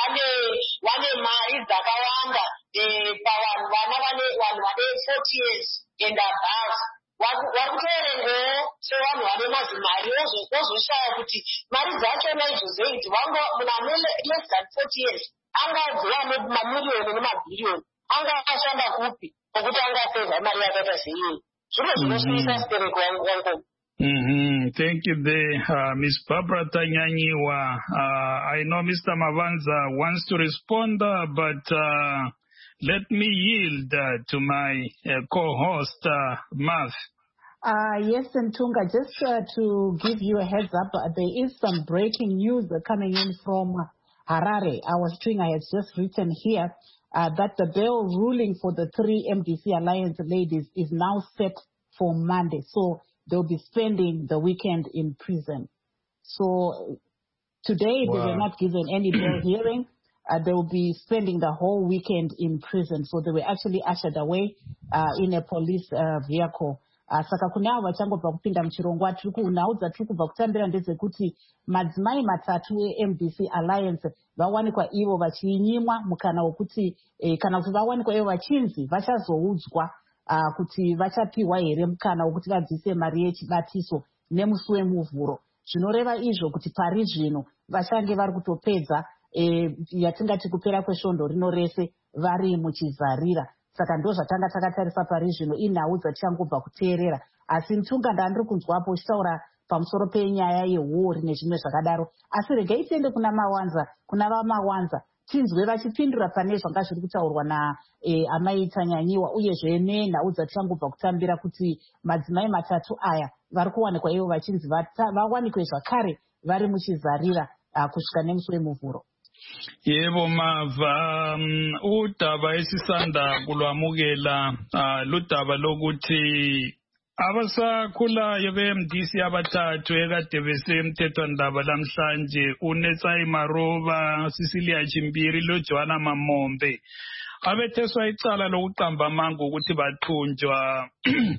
vane mari dzakawanda pavanhu vana vane forty years and above. Vari kutoerengawo sevanhu vane mazimari wozoshaya kuti mari dzachona idzodzo vangu munhu ane less than forty years angadziva nemamiliyoni nemabhiriyoni anga ashanda kupi okuti angasevha mari yakaita seiyi. Zvino zvinosvisa sipereko wangu. Mm-hmm. Thank you there, uh, Miss Barbara Tanyanyiwa. Uh, I know Mister Mavanza wants to respond, uh, but uh, let me yield uh, to my uh, co-host, uh, Mav. Uh, yes, Ntunga, just uh, to give you a heads up, uh, there is some breaking news uh, coming in from Harare. Our string I had just written here uh, that the bail ruling for the three M D C Alliance ladies is now set for Monday. So they'll be spending the weekend in prison. So today wow. They were not given any bail hearing. Uh, they will be spending the whole weekend in prison. So they were actually ushered away uh, in a police uh, vehicle. Uh, saka kune avo vachangobva kupinda muchirongwa tiri kunaudza tiri kubva kutambira ndezvekuti madzimai matatu e-M D C Alliance vawanikwa ivo vachinyimwa mukana wekuti eh, kana kuti vawanikwa ivo vachinzi vachazoudzwa uh, kuti vachapiwa here mukana wekuti vadzise mari yechibatiso nemusi wemuvhuro. Zvinoreva izvo kuti pari zvino vachange vari kutopedza eh, yatingati kupera kwesvondo rino rese vari muchizarira. Saka ndo zvatanga takatarisa pari zvino inhau dzatichangobva kuteerera. Asi Ntunga ndandiri kunzwapo uchitaura pamusoro penyaya yehuori nezvimwe zvakadaro. Asi regai tiende kuna Mawanza, kuna vaMawanza tinzwe vachipindura pane zvanga zviri kutaurwa na eh, amai Tanyanyiwa uyezve nenhau dzatichangobva kutambira kuti madzimai matatu aya vari kuwanikwa ivo vachinzi vawanikwe zvakare vari muchizarira uh, kusvika nemusi wemuvhuro. Yebo Mava, um, udaba esisanda kulwamukela uh, ludaba lokuthi abasakhulayo be-M D C abathathu ekade besemthethwandaba namhlanje uNetsayi Maroba, Cecilia Chimbiri loJohana Mamombe abetheswa icala lokuqamba amanga ukuthi bathunjwa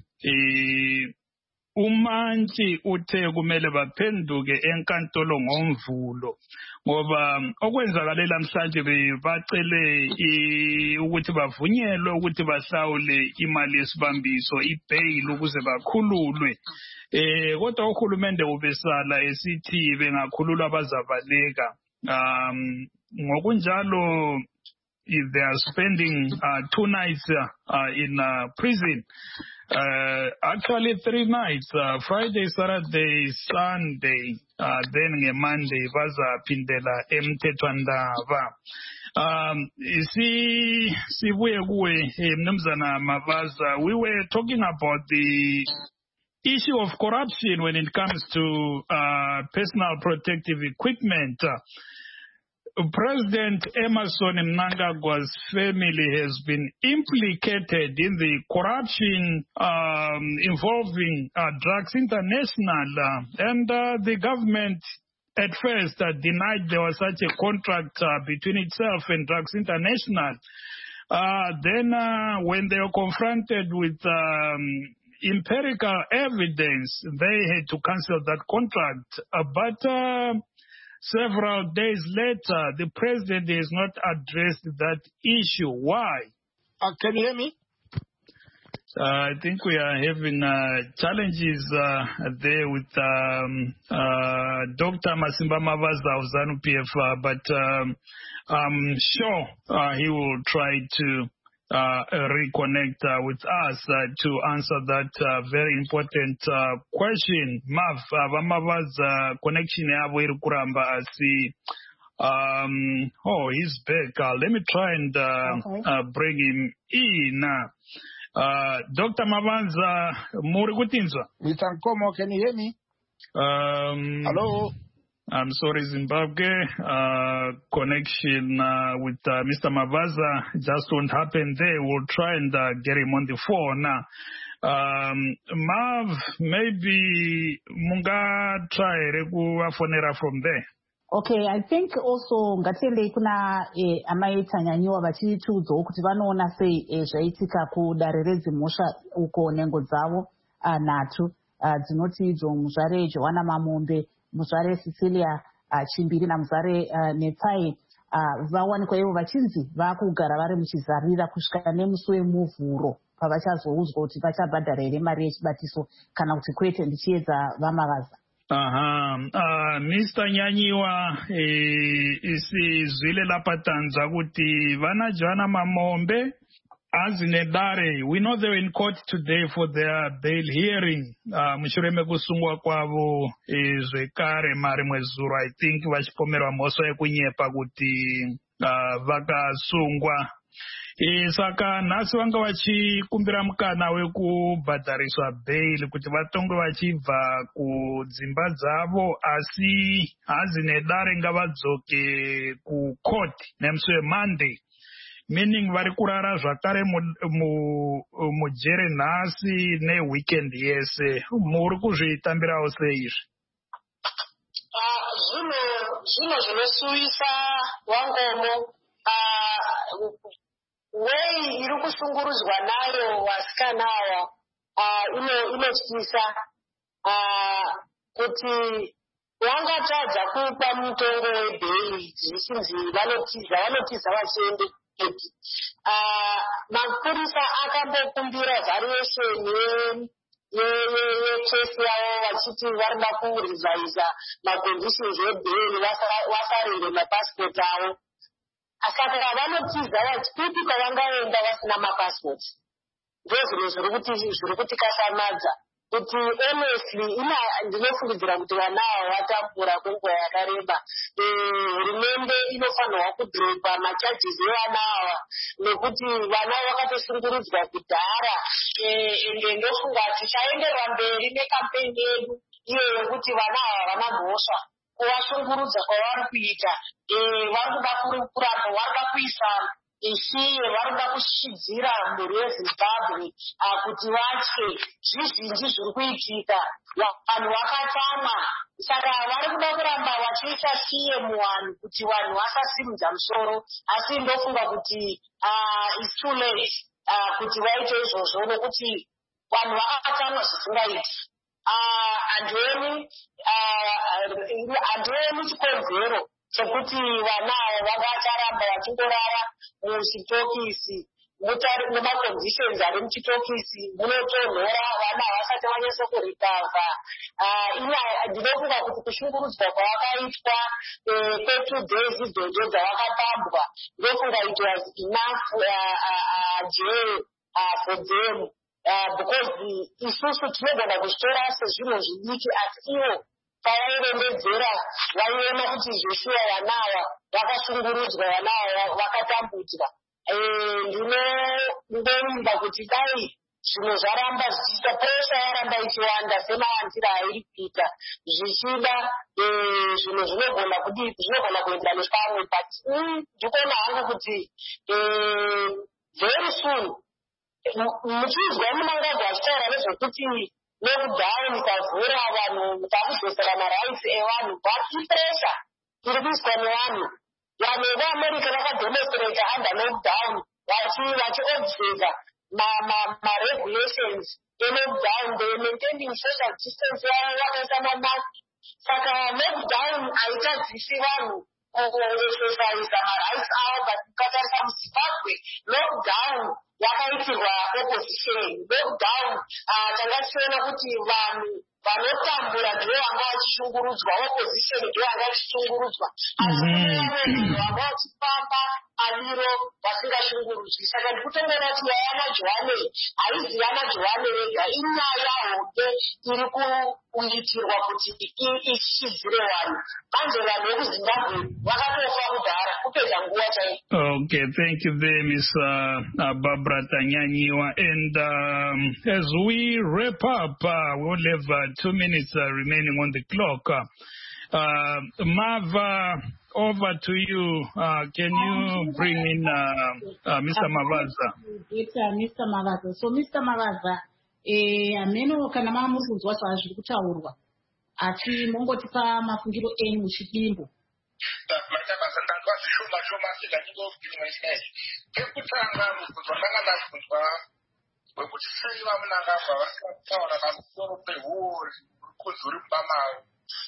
eh uMantshi uthe kumele baphenduke enkantolo ngoMvulo ngoba okwenzakale namhlanje bacele ukuthi bavunyelwe ukuthi bahlawule imali yesibambiso ibail ukuze bakhululwe. Eh kodwa uhulumende ubesala esithi bengakhululwa abazabaleka. Um ngokunjalo if they are spending uh, two nights uh, uh, in uh, prison, Uh, actually, three nights, uh, Friday, Saturday, Sunday, uh, then Monday, vaza pindela emtetwandava. Um, see, see, we were talking about the issue of corruption when it comes to uh, personal protective equipment. Uh, President Emmerson Mnangagwa's family has been implicated in the corruption um, involving uh, Drugs International, uh, and uh, the government at first uh, denied there was such a contract uh, between itself and Drugs International. Uh, then uh, when they were confronted with um, empirical evidence, they had to cancel that contract. Uh, but uh, several days later, the president has not addressed that issue. Why? Uh, can you hear me? Uh, I think we are having uh, challenges uh, there with um, uh, Doctor Masimba Mavaza of ZANU-P F, uh, but um, I'm sure uh, he will try to uh, reconnect uh, with us uh, to answer that uh, very important uh, question. Mav, uh, Mavaza connection yabo iri kuramba asi. Um, oh, he's back. Uh, let me try and uh, okay. uh, bring him in. Uh, Doctor Mavanza, muri kutinzwa? Mister Nkomo, can you hear me? Um, Hello? I'm sorry, Zimbabwe. Uh, connection uh, with uh, Mister Mavaza just won't happen there. We'll try and uh, get him on the phone now. Um, Mav, maybe munga try rekuwafonera from there. Okay, I think also ngatende kuna eh, amaitanyanyuwa vachitudzo kuti vanoona sei eh, zvaitika kudare redzimhosva uko nhengo dzavo uh, nhatu uh, dzinoti idzo muzvare Joanna Mamombe, muzvare Cecilia uh, Chimbiri namuzvare uh, Netsai uh, vawanikwa ivo vachinzi vakugara vari muchizarira kusvika nemusi wemuvhuro pavachazoudzwa kuti vachabhadhara here mari yechibatiso kana kuti kwete. Ndichiedza Vamavaza. Aha, uh, Mister Nyanyiwa, eh, isi zwile lapatanza kuti vana Joanna Mamombe azinedare. We know they were in court today for their bail hearing. Uh, Mshureme kusungwa kwavo zvekare mari mwezuru. I think vachipomerwa mhoso yekunyepa kuti uh, vakasungwa. E, saka nhasi vanga vachikumbira mukana wekubhadhariswa bail kuti vatonge vachibva kudzimba dzavo, asi hazi nedare ngavadzoke kucourt nemusi weMonday, meaning vari kurara zvakare mujere nhasi neweekend yese. Muri kuzvitambirawo seizvi? Zvino zvinosuvisa Wangomo, wei iri kusungurudzwa nayo vasikana ava uh, inotyisa uh, kuti wangatadza kupa mutongo webheri zvichinzi vanotiza vanotiza vachiende keti. Uh, mapurisa akambokumbira variation yekesi yavo vachiti varida kurivhaisa maconditions ebheri vasarire mapasipoti avo. Saka vanotiza vati pipi kwavangaenda vasina mapasipoti. Ndozvino zviri kutikasamadza kuti honestly ndinofungidzira kuti vana ava vatambura kwenguva yakareba. Hurumende inofanirwa kudhiropa machajisi evana ava nekuti vana vakatosungurudzwa kudhara. Ende ndofunga tichaenderera mberi nekampeni yedu iyo yekuti vana ava vana mhosva. Kuvashungurudza kwavari kuita, vari kuda kuramba, vari kuda kuisa isiye, vari kuda kushidzira mhuri yeZimbabwe kuti vatye. Zvizhinji zviri kuitika, vanhu vakatsamwa. Saka vari kuda kuramba vachiisa C M one kuti vanhu vasasimudza musoro, asi ndofunga kuti it's too late kuti vaite izvozvo nokuti vanhu vakatsamwa zvisingaiti. Handweni chikonzero chekuti vana ava vakacharamba vachingorara muchitokisi nemaconditions ari muchitokisi munotonhora vana havasati vanyatso kurikavha. Ndinofunga kuti kushungurudzwa kwavakaitwa kwe-two days idzodzo dzavakapambwa, ndofunga it was enough jail for them. uh, because isusu tinogona kuzvitora sezvinhu zvidiki asi ivo pavairondedzera vaiona kuti Joshua vanava vakashungurudzwa, vanava vakatambudzwa. Ndinoimba kuti dai zvinhu zvaramba zvichiita, presha yaramba ichiwanda semawandira airi kuita zvichida zvinhu zvinogona zvinogona kuenda nepamwe, but ndikuona hangu kuti very soon muchinzwa Mnangagwa achitaura nezvekuti lockdown ikavhura vanhu takudzosera maraitsi evanhu, but ipresha iri kuiswa nevanhu. Vanhu veAmerica vakademonstrata under lockdown vachiobserva ma-regulations e-lockdown, they maintaining social distance vakaisa mamask. Saka lockdown haitadzisi vanhu kuexercisa maraitsi avo, but ukatarisa muZimbabwe lockdown yakaitirwa opposition. Lockdown tanga tichiona kuti vanhu vanotambura ndivo vanga vachishungurudzwa, opposition ndivo vanga vachishungurudzwa, asi vanhu vanga vachifamba aliro vasingashungurudzwi. Saka ndikutongoona kuti Yana Joane haizi Yana Joane rega, inyaya hombe iri kuitirwa kuti ishidzire vanhu. Manje vanhu vekuZimbabwe vakatofa kudhara kupedza nguva chaiyo. Okay, thank you there, Miss uh, uh, Barbara Tanyanyiwa. And um, as we wrap up, uh, we'll have uh, two minutes uh, remaining on the clock. Uh, uh, Mava, over to you. Uh, can you bring in uh, uh, Mister Mavaza? Mister Mavaza. So, Mister Mavaza, ameno kana mama muri kunzwa zvazviri kutaurwa ati mongotipa mafungiro enyu muchidimbo. Matabasa ndanzwa zvishoma shoma sikanyingobvimwe izvi. Pekutanga mubvunzo ndanga ndabvunzwa wekuti sei vaMnangagwa vasingataura pamusoro pehuori rukudzi ruri mumba mavo.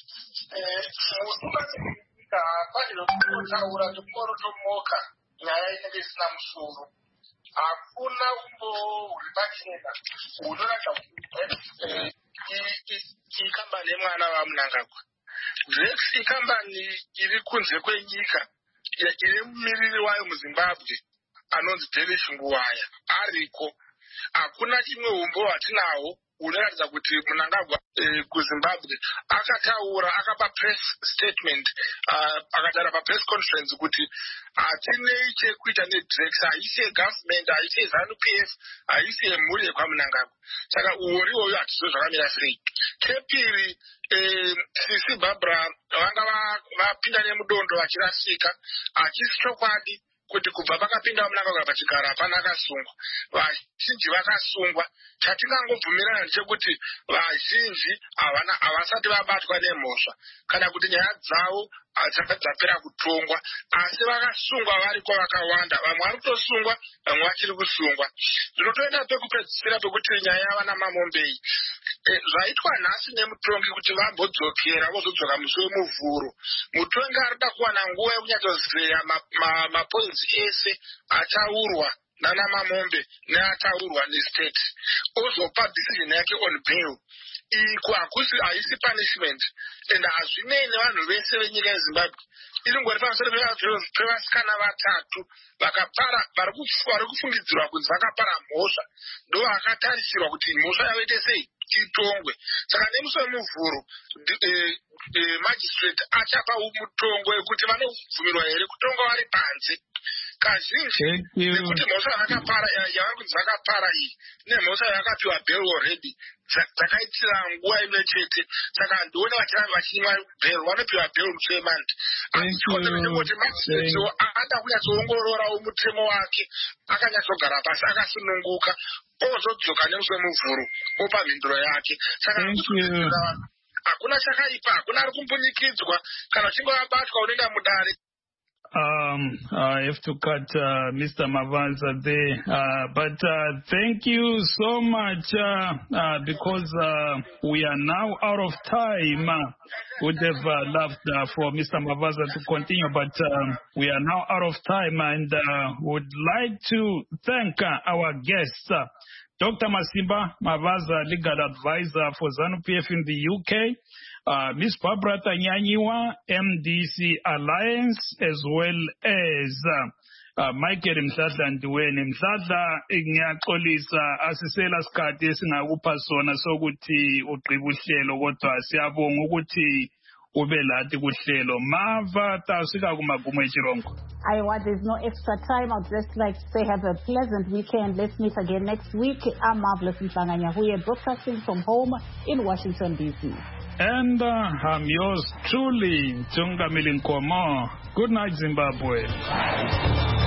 Musungadzinyika hafanire kungotaura tomoro tomoka nyaya inenge isina musoro. Hakuna umbo huri pachena hunoratidza kuti ikambani yemwana vaMnangagwa. Drex ikambani iri kunze kwenyika ine mumiriri wayo muZimbabwe anonzi Davis Nguwaya ariko. Hakuna imwe umbo watinawo unoratidza kuti Mnangagwa kuZimbabwe akataura, akapa press statement, akataura papress conference kuti hatinei chekuita neDrex, haisi government, haisi ZANU-P F, haisi mhuri yekwaMnangagwa. Saka uori iwoyo hatizvo zvakamira sei. Chepiri, Sisi Barbara vanga vapinda nemudondo vachirasika, hachisi chokwadi kuti kubva pakapinda Mnangagwa pachigara hapana akasungwa. Vazhinji vakasungwa. Chatingangobvumirana ndechekuti vazhinji havasati vabatwa nemhosva kana kuti nyaya dzavo hadzisati dzapera kutongwa, asi vakasungwa variko vakawanda. Vamwe vari kutosungwa, vamwe vachiri kusungwa. Zvinotoenda pekupedzisira pekuti nyaya yavana Mamombei zvaitwa nhasi nemutongi kuti vambodzokera vozodzoka musi wemuvhuro. Mutongi arida kuwana nguva yekunyatsozeya mapoints ese achaurwa nana Mamombe neataurwa nestate, ozopa decision yake on bail. Iko hakusi haisi punishment and hazvinei nevanhu vese venyika yeZimbabwe. Iri ngori pamusoro pevasikana vatatu vakapara vari kufungidzirwa kunzi vakapara mhosva, ndo vakatarisirwa kuti mhosva yavo ite sei itongwe. Saka nemusi wemuvhuro magistrate achapa mutongo wekuti vanobvumirwa here kutongwa vari panze. Kazhinji nekuti mhosva yakapara yavari kunzi vakapara iyi nemhosva yakapiwa bail already dzakaitira nguva imwe chete. Saka ndione vachiramba vachimwa bail, vanopiwa bail musi wemandi. Asi kuti magistrate ada kunyatsoongororawo mutemo wake, akanyatsogara pasi akasununguka, ozodzoka nemusi wemuvhuro opa mhinduro yake. Saka hakuna chakaipa, hakuna ari kumbunyikidzwa kana uchinge wabatwa unoenda mudare. Um, I have to cut uh, Mister Mavaza there, uh, but uh, thank you so much uh, uh, because uh, we are now out of time. Uh, would have uh, loved uh, for Mister Mavaza to continue, but um, we are now out of time and uh, would like to thank uh, our guests, uh, Doctor Masimba Mavaza, legal advisor for ZANU-P F in the U K, Uh, Miz Barbara Tanyanyiwa, M D C Alliance, as well as uh, Michael Mhladla Ndiweni. Mhladla ngiyaxolisa asisela sikhathi esingakupha sona sokuthi ugqiba uhlelo kodwa siyabonga ukuthi ube lathi kuhlelo. Mava tasika kumagumo echirongo. I want there's no extra time. I'd just like to say have a pleasant weekend. Let's meet again next week. I'm Marvelous Mhlanga-Nyahuye, broadcasting from home in Washington, D C. And uh, I'm yours truly, Tunga Milinkomo. Good night, Zimbabwe.